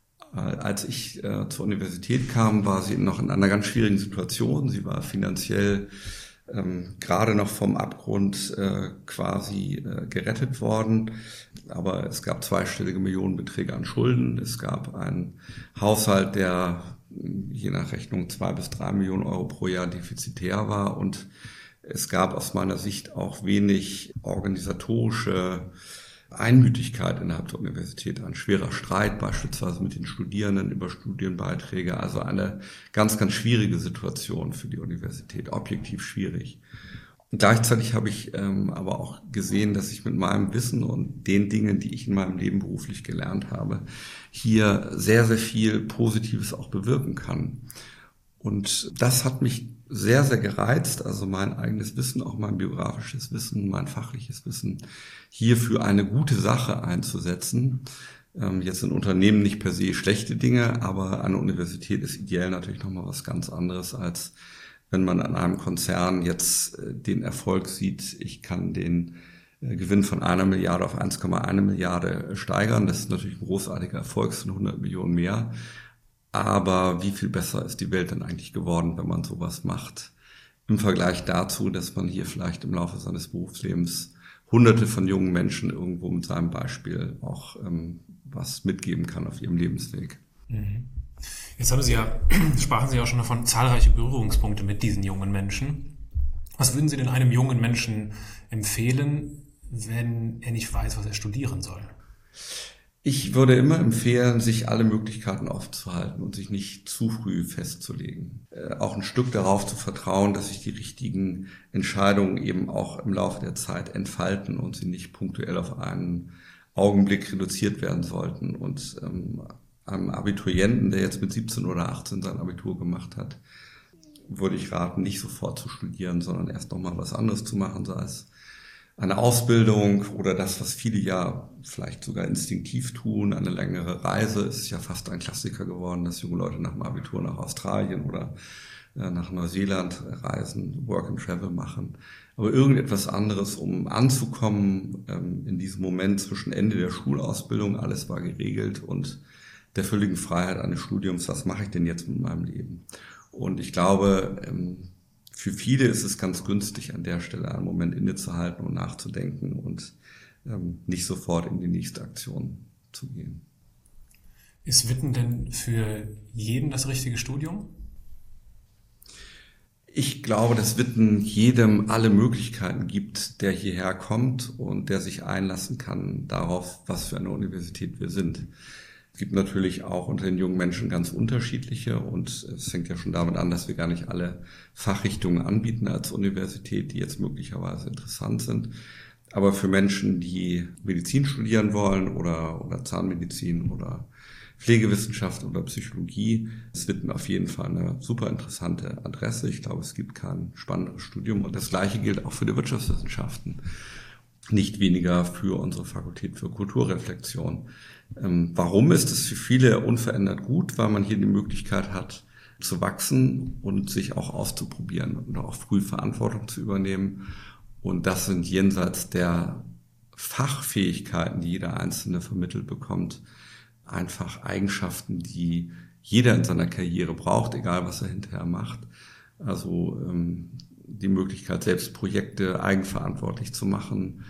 Als ich zur Universität kam, war sie noch in einer ganz schwierigen Situation. Sie war finanziell gerade noch vom Abgrund quasi gerettet worden. Aber es gab zweistellige Millionenbeträge an Schulden. Es gab einen Haushalt, der je nach Rechnung 2 bis 3 Millionen Euro pro Jahr defizitär war. Und es gab aus meiner Sicht auch wenig organisatorische Einmütigkeit innerhalb der Universität, ein schwerer Streit beispielsweise mit den Studierenden über Studienbeiträge, also eine ganz, ganz schwierige Situation für die Universität, objektiv schwierig. Und gleichzeitig habe ich aber auch gesehen, dass ich mit meinem Wissen und den Dingen, die ich in meinem Leben beruflich gelernt habe, hier sehr, sehr viel Positives auch bewirken kann. Und das hat mich sehr, sehr gereizt, also mein eigenes Wissen, auch mein biografisches Wissen, mein fachliches Wissen, hier für eine gute Sache einzusetzen. Jetzt in Unternehmen nicht per se schlechte Dinge, aber eine Universität ist ideell natürlich nochmal was ganz anderes, als wenn man an einem Konzern jetzt den Erfolg sieht, ich kann den Gewinn von 1 Milliarde auf 1,1 Milliarde steigern. Das ist natürlich ein großartiger Erfolg, es sind 100 Millionen mehr. Aber wie viel besser ist die Welt denn eigentlich geworden, wenn man sowas macht? Im Vergleich dazu, dass man hier vielleicht im Laufe seines Berufslebens Hunderte von jungen Menschen irgendwo mit seinem Beispiel auch was mitgeben kann auf ihrem Lebensweg. Jetzt sprachen Sie ja auch schon davon, zahlreiche Berührungspunkte mit diesen jungen Menschen. Was würden Sie denn einem jungen Menschen empfehlen, wenn er nicht weiß, was er studieren soll? Ich würde immer empfehlen, sich alle Möglichkeiten aufzuhalten und sich nicht zu früh festzulegen. Auch ein Stück darauf zu vertrauen, dass sich die richtigen Entscheidungen eben auch im Laufe der Zeit entfalten und sie nicht punktuell auf einen Augenblick reduziert werden sollten. Und einem Abiturienten, der jetzt mit 17 oder 18 sein Abitur gemacht hat, würde ich raten, nicht sofort zu studieren, sondern erst nochmal was anderes zu machen, sei es eine Ausbildung oder das, was viele ja vielleicht sogar instinktiv tun, eine längere Reise. Es ist ja fast ein Klassiker geworden, dass junge Leute nach dem Abitur nach Australien oder nach Neuseeland reisen, Work and Travel machen. Aber irgendetwas anderes, um anzukommen in diesem Moment zwischen Ende der Schulausbildung, alles war geregelt, und der völligen Freiheit eines Studiums, was mache ich denn jetzt mit meinem Leben? Und ich glaube, für viele ist es ganz günstig, an der Stelle einen Moment innezuhalten und nachzudenken und nicht sofort in die nächste Aktion zu gehen. Ist Witten denn für jeden das richtige Studium? Ich glaube, dass Witten jedem alle Möglichkeiten gibt, der hierher kommt und der sich einlassen kann darauf, was für eine Universität wir sind. Es gibt natürlich auch unter den jungen Menschen ganz unterschiedliche, und es fängt ja schon damit an, dass wir gar nicht alle Fachrichtungen anbieten als Universität, die jetzt möglicherweise interessant sind. Aber für Menschen, die Medizin studieren wollen oder Zahnmedizin oder Pflegewissenschaft oder Psychologie, ist Witten auf jeden Fall eine super interessante Adresse. Ich glaube, es gibt kein spannenderes Studium und das Gleiche gilt auch für die Wirtschaftswissenschaften. Nicht weniger für unsere Fakultät für Kulturreflexion. Warum ist es für viele unverändert gut? Weil man hier die Möglichkeit hat, zu wachsen und sich auch auszuprobieren und auch früh Verantwortung zu übernehmen. Und das sind jenseits der Fachfähigkeiten, die jeder Einzelne vermittelt bekommt, einfach Eigenschaften, die jeder in seiner Karriere braucht, egal was er hinterher macht. Also die Möglichkeit, selbst Projekte eigenverantwortlich zu machen,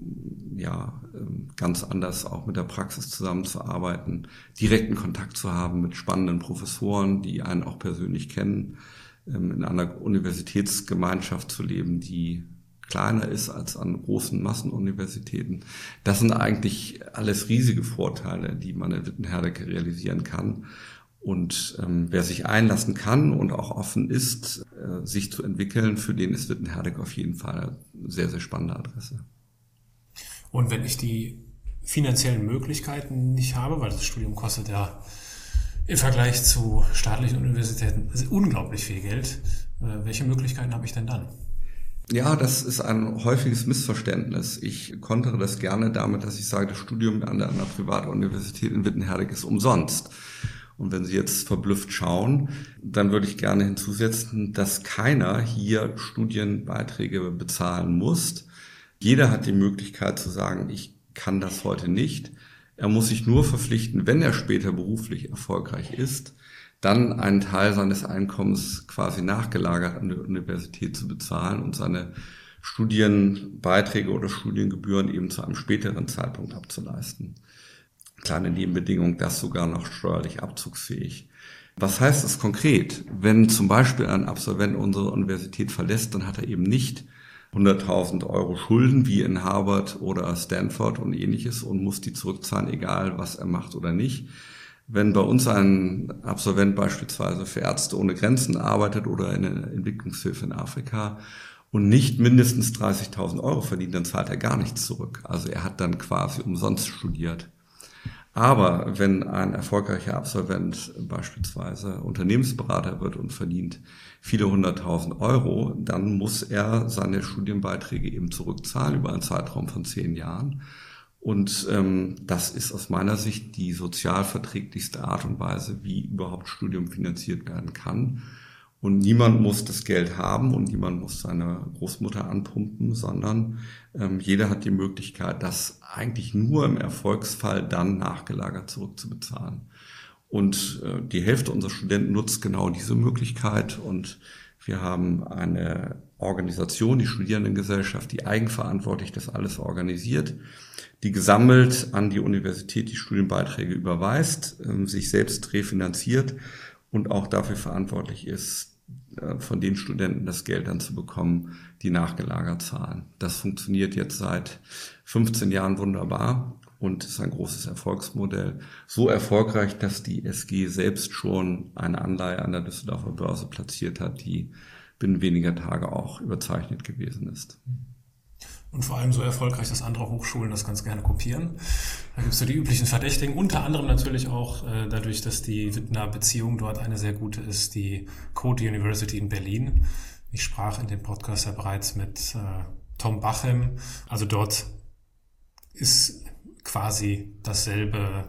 ganz anders auch mit der Praxis zusammenzuarbeiten, direkten Kontakt zu haben mit spannenden Professoren, die einen auch persönlich kennen, in einer Universitätsgemeinschaft zu leben, die kleiner ist als an großen Massenuniversitäten. Das sind eigentlich alles riesige Vorteile, die man in Witten-Herdecke realisieren kann. Und wer sich einlassen kann und auch offen ist, sich zu entwickeln, für den ist Witten-Herdecke auf jeden Fall eine sehr, sehr spannende Adresse. Und wenn ich die finanziellen Möglichkeiten nicht habe, weil das Studium kostet ja im Vergleich zu staatlichen Universitäten unglaublich viel Geld, welche Möglichkeiten habe ich denn dann? Ja, das ist ein häufiges Missverständnis. Ich kontere das gerne damit, dass ich sage, das Studium an einer Privatuniversität in Witten-Herdecke ist umsonst. Und wenn Sie jetzt verblüfft schauen, dann würde ich gerne hinzusetzen, dass keiner hier Studienbeiträge bezahlen muss. Jeder hat die Möglichkeit zu sagen, ich kann das heute nicht. Er muss sich nur verpflichten, wenn er später beruflich erfolgreich ist, dann einen Teil seines Einkommens quasi nachgelagert an der Universität zu bezahlen und seine Studienbeiträge oder Studiengebühren eben zu einem späteren Zeitpunkt abzuleisten. Kleine Nebenbedingung, das sogar noch steuerlich abzugsfähig. Was heißt das konkret? Wenn zum Beispiel ein Absolvent unsere Universität verlässt, dann hat er eben nicht 100.000 Euro Schulden wie in Harvard oder Stanford und ähnliches und muss die zurückzahlen, egal was er macht oder nicht. Wenn bei uns ein Absolvent beispielsweise für Ärzte ohne Grenzen arbeitet oder in der Entwicklungshilfe in Afrika und nicht mindestens 30.000 Euro verdient, dann zahlt er gar nichts zurück. Also er hat dann quasi umsonst studiert. Aber wenn ein erfolgreicher Absolvent beispielsweise Unternehmensberater wird und verdient viele 100.000 Euro, dann muss er seine Studienbeiträge eben zurückzahlen über einen Zeitraum von 10 Jahren. Und das ist aus meiner Sicht die sozialverträglichste Art und Weise, wie überhaupt Studium finanziert werden kann. Und niemand muss das Geld haben und niemand muss seine Großmutter anpumpen, sondern jeder hat die Möglichkeit, das eigentlich nur im Erfolgsfall dann nachgelagert zurückzubezahlen. Und die Hälfte unserer Studenten nutzt genau diese Möglichkeit. Und wir haben eine Organisation, die Studierendengesellschaft, die eigenverantwortlich das alles organisiert, die gesammelt an die Universität die Studienbeiträge überweist, sich selbst refinanziert und auch dafür verantwortlich ist, von den Studenten das Geld dann zu bekommen, die nachgelagert zahlen. Das funktioniert jetzt seit 15 Jahren wunderbar und ist ein großes Erfolgsmodell. So erfolgreich, dass die SG selbst schon eine Anleihe an der Düsseldorfer Börse platziert hat, die binnen weniger Tage auch überzeichnet gewesen ist. Und vor allem so erfolgreich, dass andere Hochschulen das ganz gerne kopieren. Da gibt es ja die üblichen Verdächtigen, unter anderem natürlich auch dadurch, dass die Wittener Beziehung dort eine sehr gute ist, die Code University in Berlin. Ich sprach in dem Podcast ja bereits mit Tom Bachem. Also dort ist quasi dasselbe,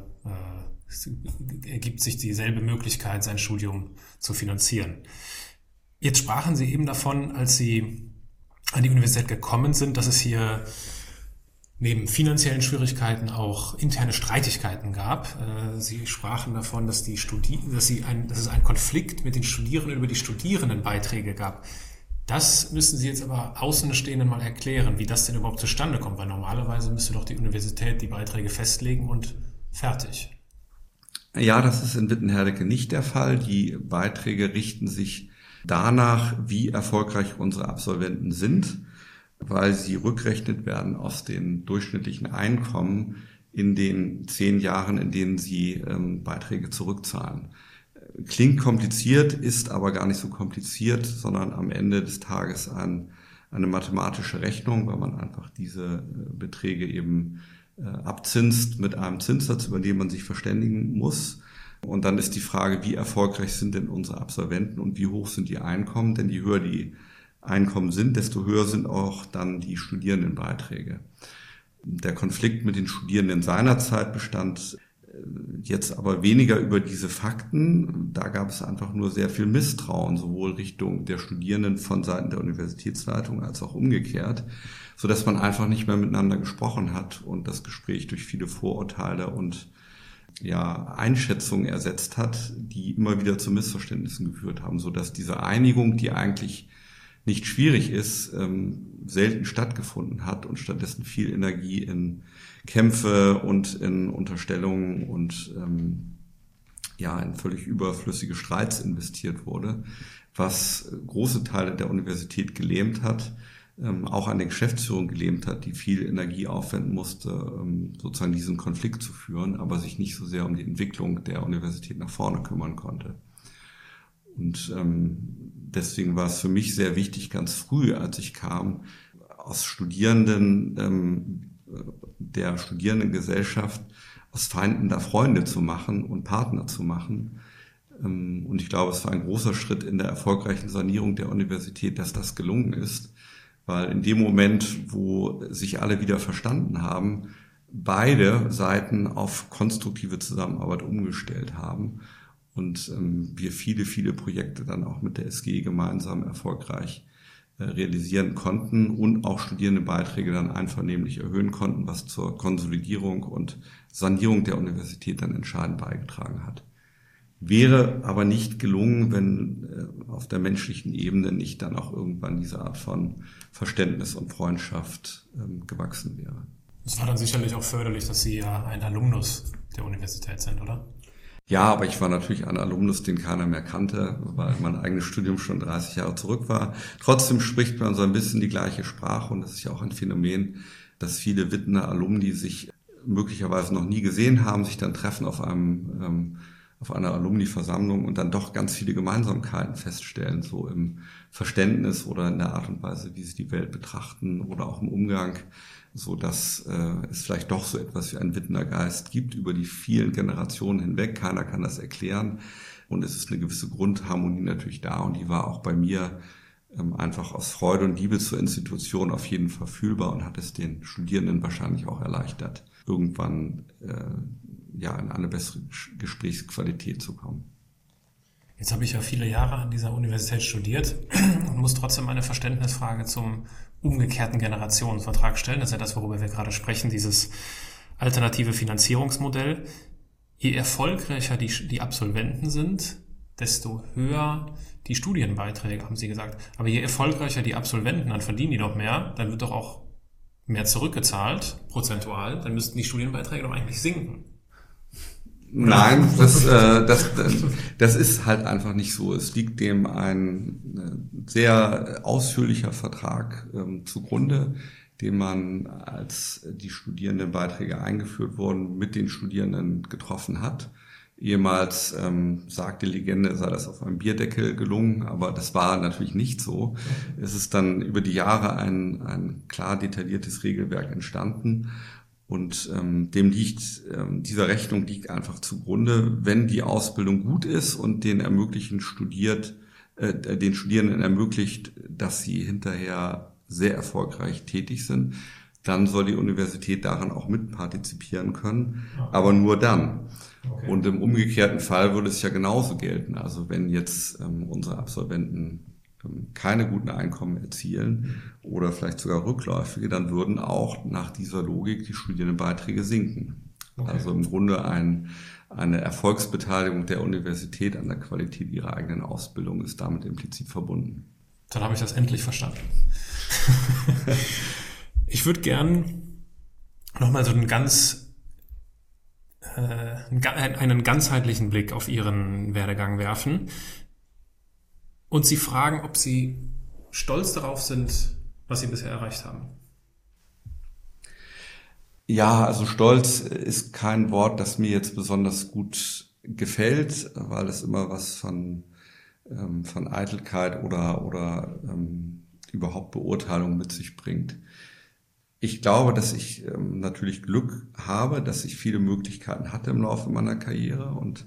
ergibt sich dieselbe Möglichkeit, sein Studium zu finanzieren. Jetzt sprachen Sie eben davon, als Sie an die Universität gekommen sind, dass es hier neben finanziellen Schwierigkeiten auch interne Streitigkeiten gab. Sie sprachen davon, dass es einen Konflikt mit den Studierenden über die Studierendenbeiträge gab. Das müssen Sie jetzt aber Außenstehenden mal erklären, wie das denn überhaupt zustande kommt, weil normalerweise müsste doch die Universität die Beiträge festlegen und fertig. Ja, das ist in Witten-Herdecke nicht der Fall. Die Beiträge richten sich danach, wie erfolgreich unsere Absolventen sind, weil sie rückgerechnet werden aus den durchschnittlichen Einkommen in den 10 Jahren, in denen sie Beiträge zurückzahlen. Klingt kompliziert, ist aber gar nicht so kompliziert, sondern am Ende des Tages eine mathematische Rechnung, weil man einfach diese Beträge eben abzinst mit einem Zinssatz, über den man sich verständigen muss. Und dann ist die Frage, wie erfolgreich sind denn unsere Absolventen und wie hoch sind die Einkommen? Denn je höher die Einkommen sind, desto höher sind auch dann die Studierendenbeiträge. Der Konflikt mit den Studierenden seinerzeit bestand jetzt aber weniger über diese Fakten. Da gab es einfach nur sehr viel Misstrauen, sowohl Richtung der Studierenden von Seiten der Universitätsleitung als auch umgekehrt, sodass man einfach nicht mehr miteinander gesprochen hat und das Gespräch durch viele Vorurteile und Einschätzungen ersetzt hat, die immer wieder zu Missverständnissen geführt haben, sodass diese Einigung, die eigentlich nicht schwierig ist, selten stattgefunden hat und stattdessen viel Energie in Kämpfe und in Unterstellungen und in völlig überflüssige Streits investiert wurde, was große Teile der Universität gelähmt hat, auch an der Geschäftsführung gelähmt hat, die viel Energie aufwenden musste, sozusagen diesen Konflikt zu führen, aber sich nicht so sehr um die Entwicklung der Universität nach vorne kümmern konnte. Und deswegen war es für mich sehr wichtig, ganz früh, als ich kam, aus Studierenden, der Studierendengesellschaft, aus Feinden da Freunde zu machen und Partner zu machen. Und ich glaube, es war ein großer Schritt in der erfolgreichen Sanierung der Universität, dass das gelungen ist, weil in dem Moment, wo sich alle wieder verstanden haben, beide Seiten auf konstruktive Zusammenarbeit umgestellt haben und wir viele Projekte dann auch mit der SG gemeinsam erfolgreich realisieren konnten und auch Studierendenbeiträge dann einvernehmlich erhöhen konnten, was zur Konsolidierung und Sanierung der Universität dann entscheidend beigetragen hat. Wäre aber nicht gelungen, wenn auf der menschlichen Ebene nicht dann auch irgendwann diese Art von Verständnis und Freundschaft gewachsen wäre. Es war dann sicherlich auch förderlich, dass Sie ja ein Alumnus der Universität sind, oder? Ja, aber ich war natürlich ein Alumnus, den keiner mehr kannte, weil mein eigenes Studium schon 30 Jahre zurück war. Trotzdem spricht man so ein bisschen die gleiche Sprache und das ist ja auch ein Phänomen, dass viele Wittener Alumni sich möglicherweise noch nie gesehen haben, sich dann treffen auf einer Alumni-Versammlung und dann doch ganz viele Gemeinsamkeiten feststellen, so im Verständnis oder in der Art und Weise, wie sie die Welt betrachten oder auch im Umgang, so dass es vielleicht doch so etwas wie einen Wittener Geist gibt über die vielen Generationen hinweg. Keiner kann das erklären und es ist eine gewisse Grundharmonie natürlich da und die war auch bei mir einfach aus Freude und Liebe zur Institution auf jeden Fall fühlbar und hat es den Studierenden wahrscheinlich auch erleichtert, irgendwann in eine bessere Gesprächsqualität zu kommen. Jetzt habe ich ja viele Jahre an dieser Universität studiert und muss trotzdem eine Verständnisfrage zum umgekehrten Generationenvertrag stellen. Das ist ja das, worüber wir gerade sprechen, dieses alternative Finanzierungsmodell. Je erfolgreicher die Absolventen sind, desto höher die Studienbeiträge, haben Sie gesagt. Aber je erfolgreicher die Absolventen, dann verdienen die doch mehr, dann wird doch auch mehr zurückgezahlt, prozentual, dann müssten die Studienbeiträge doch eigentlich sinken. Nein, das ist halt einfach nicht so. Es liegt dem ein sehr ausführlicher Vertrag zugrunde, den man, als die Studierendenbeiträge eingeführt wurden, mit den Studierenden getroffen hat. Ehemals sagt die Legende, sei das auf einem Bierdeckel gelungen, aber das war natürlich nicht so. Es ist dann über die Jahre ein klar detailliertes Regelwerk entstanden. Und dieser Rechnung liegt einfach zugrunde, wenn die Ausbildung gut ist und den Studierenden ermöglicht, dass sie hinterher sehr erfolgreich tätig sind, dann soll die Universität daran auch mitpartizipieren können, aber nur dann. Okay. Und im umgekehrten Fall würde es ja genauso gelten. Also wenn jetzt unsere Absolventen keine guten Einkommen erzielen oder vielleicht sogar rückläufige, dann würden auch nach dieser Logik die Studierendenbeiträge sinken. Okay. Also im Grunde eine Erfolgsbeteiligung der Universität an der Qualität ihrer eigenen Ausbildung ist damit implizit verbunden. Dann habe ich das endlich verstanden. Ich würde gern nochmal so einen ganzheitlichen Blick auf Ihren Werdegang werfen und Sie fragen, ob Sie stolz darauf sind, was Sie bisher erreicht haben. Ja, also stolz ist kein Wort, das mir jetzt besonders gut gefällt, weil es immer was von Eitelkeit oder überhaupt Beurteilung mit sich bringt. Ich glaube, dass ich natürlich Glück habe, dass ich viele Möglichkeiten hatte im Laufe meiner Karriere und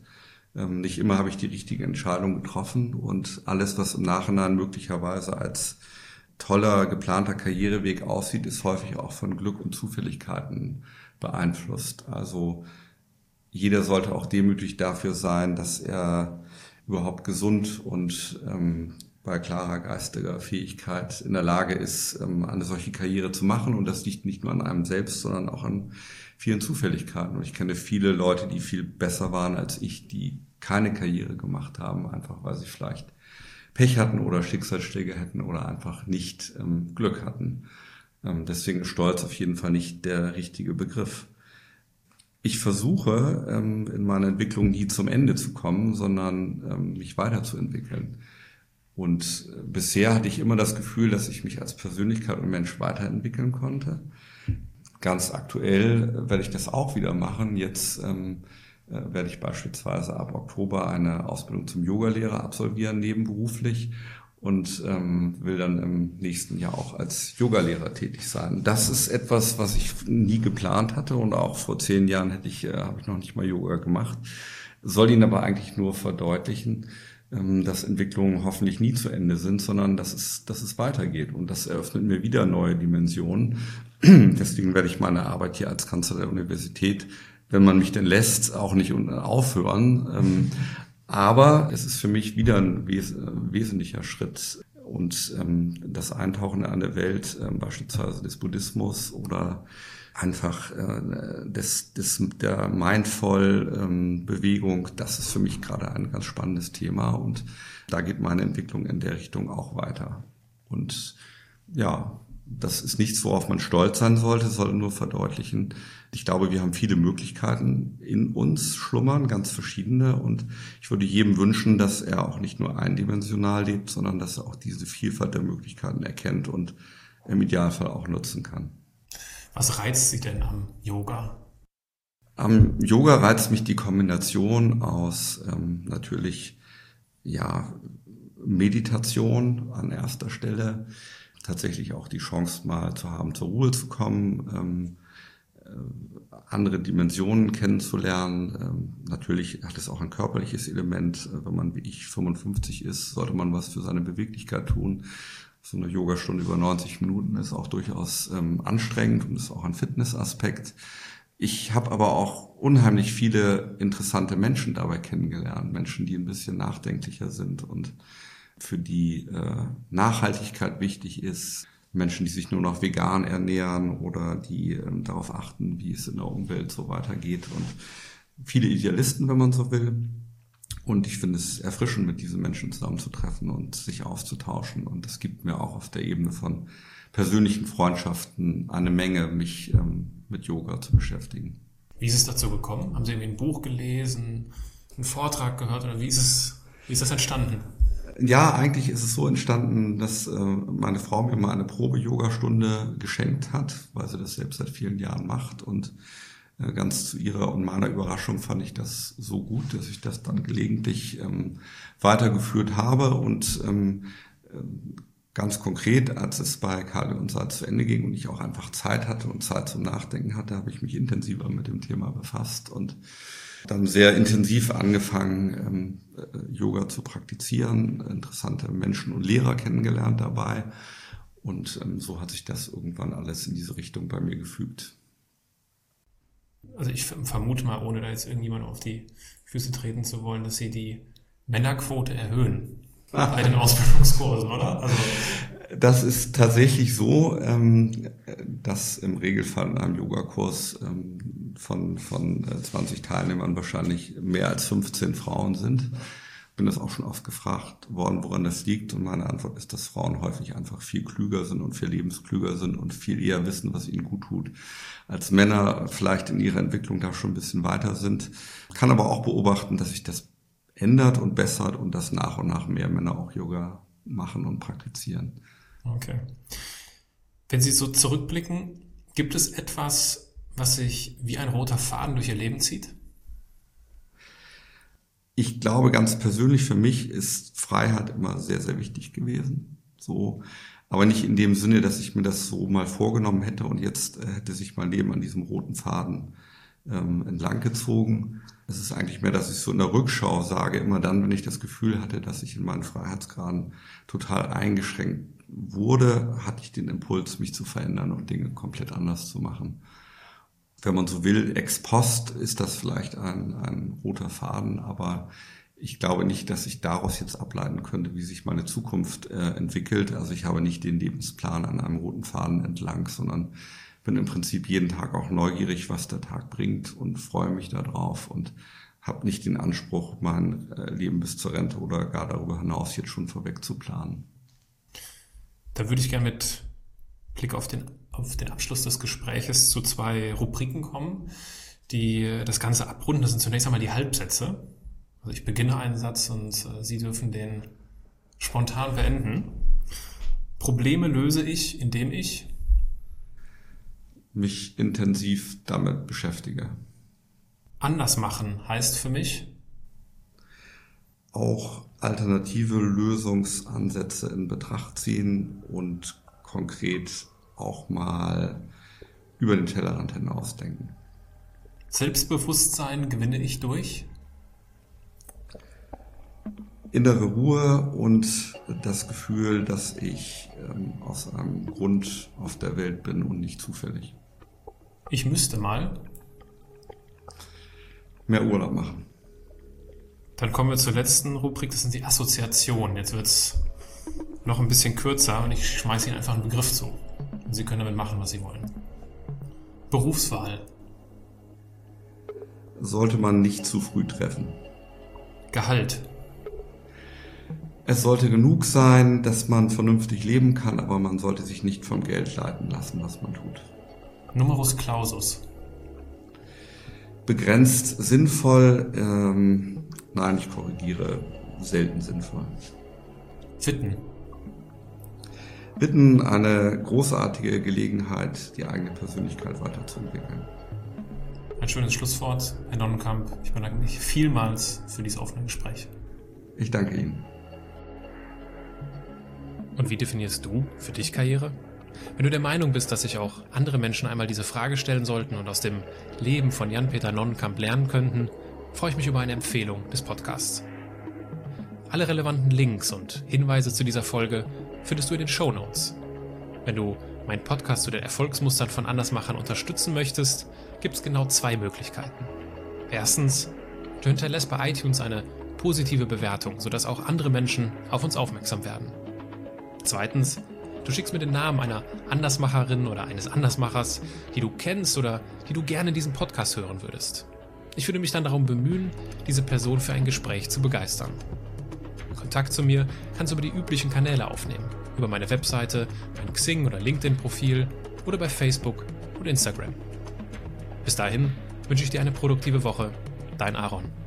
Nicht immer habe ich die richtige Entscheidung getroffen und alles, was im Nachhinein möglicherweise als toller, geplanter Karriereweg aussieht, ist häufig auch von Glück und Zufälligkeiten beeinflusst. Also jeder sollte auch demütig dafür sein, dass er überhaupt gesund und bei klarer geistiger Fähigkeit in der Lage ist, eine solche Karriere zu machen. Und das liegt nicht nur an einem selbst, sondern auch an vielen Zufälligkeiten. Und ich kenne viele Leute, die viel besser waren als ich, die keine Karriere gemacht haben, einfach weil sie vielleicht Pech hatten oder Schicksalsschläge hätten oder einfach nicht Glück hatten. Deswegen ist Stolz auf jeden Fall nicht der richtige Begriff. Ich versuche in meiner Entwicklung nie zum Ende zu kommen, sondern mich weiterzuentwickeln. Und bisher hatte ich immer das Gefühl, dass ich mich als Persönlichkeit und Mensch weiterentwickeln konnte. Ganz aktuell werde ich das auch wieder machen. Jetzt werde ich beispielsweise ab Oktober eine Ausbildung zum Yogalehrer absolvieren, nebenberuflich, und will dann im nächsten Jahr auch als Yogalehrer tätig sein. Das ist etwas, was ich nie geplant hatte, und auch vor 10 Jahren habe ich noch nicht mal Yoga gemacht. Soll Ihnen aber eigentlich nur verdeutlichen, dass Entwicklungen hoffentlich nie zu Ende sind, sondern dass es weitergeht, und das eröffnet mir wieder neue Dimensionen. Deswegen werde ich meine Arbeit hier als Kanzler der Universität, wenn man mich denn lässt, auch nicht aufhören. Aber es ist für mich wieder ein wesentlicher Schritt. Und das Eintauchen in eine Welt, beispielsweise des Buddhismus oder einfach der Mindful-Bewegung, das ist für mich gerade ein ganz spannendes Thema. Und da geht meine Entwicklung in der Richtung auch weiter. Und ja, das ist nichts, worauf man stolz sein sollte, soll nur verdeutlichen. Ich glaube, wir haben viele Möglichkeiten in uns schlummern, ganz verschiedene. Und ich würde jedem wünschen, dass er auch nicht nur eindimensional lebt, sondern dass er auch diese Vielfalt der Möglichkeiten erkennt und im Idealfall auch nutzen kann. Was reizt Sie denn am Yoga? Am Yoga reizt mich die Kombination aus natürlich Meditation an erster Stelle, tatsächlich auch die Chance mal zu haben, zur Ruhe zu kommen, andere Dimensionen kennenzulernen. Natürlich hat es auch ein körperliches Element. Wenn man wie ich 55 ist, sollte man was für seine Beweglichkeit tun. So eine Yogastunde über 90 Minuten ist auch durchaus anstrengend und ist auch ein Fitnessaspekt. Ich habe aber auch unheimlich viele interessante Menschen dabei kennengelernt. Menschen, die ein bisschen nachdenklicher sind und für die Nachhaltigkeit wichtig ist. Menschen, die sich nur noch vegan ernähren oder die darauf achten, wie es in der Umwelt so weitergeht. Und viele Idealisten, wenn man so will. Und ich finde es erfrischend, mit diesen Menschen zusammenzutreffen und sich auszutauschen. Und es gibt mir auch auf der Ebene von persönlichen Freundschaften eine Menge, mich mit Yoga zu beschäftigen. Wie ist es dazu gekommen? Haben Sie irgendwie ein Buch gelesen, einen Vortrag gehört, oder wie ist das entstanden? Ja, eigentlich ist es so entstanden, dass meine Frau mir mal eine Probe-Yoga-Stunde geschenkt hat, weil sie das selbst seit vielen Jahren macht. Und ganz zu ihrer und meiner Überraschung fand ich das so gut, dass ich das dann gelegentlich weitergeführt habe. Und ganz konkret, als es bei Kali und Salz zu Ende ging und ich auch einfach Zeit hatte und Zeit zum Nachdenken hatte, habe ich mich intensiver mit dem Thema befasst und dann sehr intensiv angefangen, Yoga zu praktizieren, interessante Menschen und Lehrer kennengelernt dabei. Und so hat sich das irgendwann alles in diese Richtung bei mir gefügt. Also ich vermute mal, ohne da jetzt irgendjemand auf die Füße treten zu wollen, dass Sie die Männerquote erhöhen bei den Ausbildungskursen, oder? Also das ist tatsächlich so, dass im Regelfall in einem Yogakurs von 20 Teilnehmern wahrscheinlich mehr als 15 Frauen sind. Bin das auch schon oft gefragt worden, woran das liegt. Und meine Antwort ist, dass Frauen häufig einfach viel klüger sind und viel lebensklüger sind und viel eher wissen, was ihnen gut tut, als Männer vielleicht in ihrer Entwicklung da schon ein bisschen weiter sind. Kann aber auch beobachten, dass sich das ändert und bessert und dass nach und nach mehr Männer auch Yoga machen und praktizieren. Okay. Wenn Sie so zurückblicken, gibt es etwas, was sich wie ein roter Faden durch Ihr Leben zieht? Ich glaube, ganz persönlich für mich ist Freiheit immer sehr, sehr wichtig gewesen. So, aber nicht in dem Sinne, dass ich mir das so mal vorgenommen hätte und jetzt hätte sich mein Leben an diesem roten Faden entlang gezogen. Es ist eigentlich mehr, dass ich so in der Rückschau sage, immer dann, wenn ich das Gefühl hatte, dass ich in meinen Freiheitsgraden total eingeschränkt wurde, hatte ich den Impuls, mich zu verändern und Dinge komplett anders zu machen. Wenn man so will, ex post ist das vielleicht ein roter Faden, aber ich glaube nicht, dass ich daraus jetzt ableiten könnte, wie sich meine Zukunft entwickelt. Also ich habe nicht den Lebensplan an einem roten Faden entlang, sondern bin im Prinzip jeden Tag auch neugierig, was der Tag bringt und freue mich darauf und habe nicht den Anspruch, mein Leben bis zur Rente oder gar darüber hinaus jetzt schon vorweg zu planen. Da würde ich gerne mit Blick auf den Abschluss des Gespräches zu 2 Rubriken kommen, die das Ganze abrunden. Das sind zunächst einmal die Halbsätze. Also ich beginne einen Satz und Sie dürfen den spontan beenden. Probleme löse ich, indem ich mich intensiv damit beschäftige. Anders machen heißt für mich auch alternative Lösungsansätze in Betracht ziehen und konkret auch mal über den Tellerrand hinausdenken. Selbstbewusstsein gewinne ich durch innere Ruhe und das Gefühl, dass ich aus einem Grund auf der Welt bin und nicht zufällig. Ich müsste mal mehr Urlaub machen. Dann kommen wir zur letzten Rubrik, das sind die Assoziationen. Jetzt wird es noch ein bisschen kürzer und ich schmeiße Ihnen einfach einen Begriff zu. Und Sie können damit machen, was Sie wollen. Berufswahl. Sollte man nicht zu früh treffen. Gehalt. Es sollte genug sein, dass man vernünftig leben kann, aber man sollte sich nicht vom Geld leiten lassen, was man tut. Numerus Clausus. Begrenzt sinnvoll, nein, ich korrigiere, selten sinnvoll. Witten. Witten, eine großartige Gelegenheit, die eigene Persönlichkeit weiterzuentwickeln. Ein schönes Schlusswort, Herr Nonnenkamp. Ich bedanke mich vielmals für dieses offene Gespräch. Ich danke Ihnen. Und wie definierst du für dich Karriere? Wenn du der Meinung bist, dass sich auch andere Menschen einmal diese Frage stellen sollten und aus dem Leben von Jan-Peter Nonnenkamp lernen könnten, freue ich mich über eine Empfehlung des Podcasts. Alle relevanten Links und Hinweise zu dieser Folge findest du in den Shownotes. Wenn du meinen Podcast zu den Erfolgsmustern von Andersmachern unterstützen möchtest, gibt es genau 2 Möglichkeiten. Erstens, du hinterlässt bei iTunes eine positive Bewertung, sodass auch andere Menschen auf uns aufmerksam werden. Zweitens, du schickst mir den Namen einer Andersmacherin oder eines Andersmachers, die du kennst oder die du gerne in diesem Podcast hören würdest. Ich würde mich dann darum bemühen, diese Person für ein Gespräch zu begeistern. Kontakt zu mir kannst du über die üblichen Kanäle aufnehmen, über meine Webseite, mein Xing- oder LinkedIn-Profil oder bei Facebook und Instagram. Bis dahin wünsche ich dir eine produktive Woche. Dein Aaron.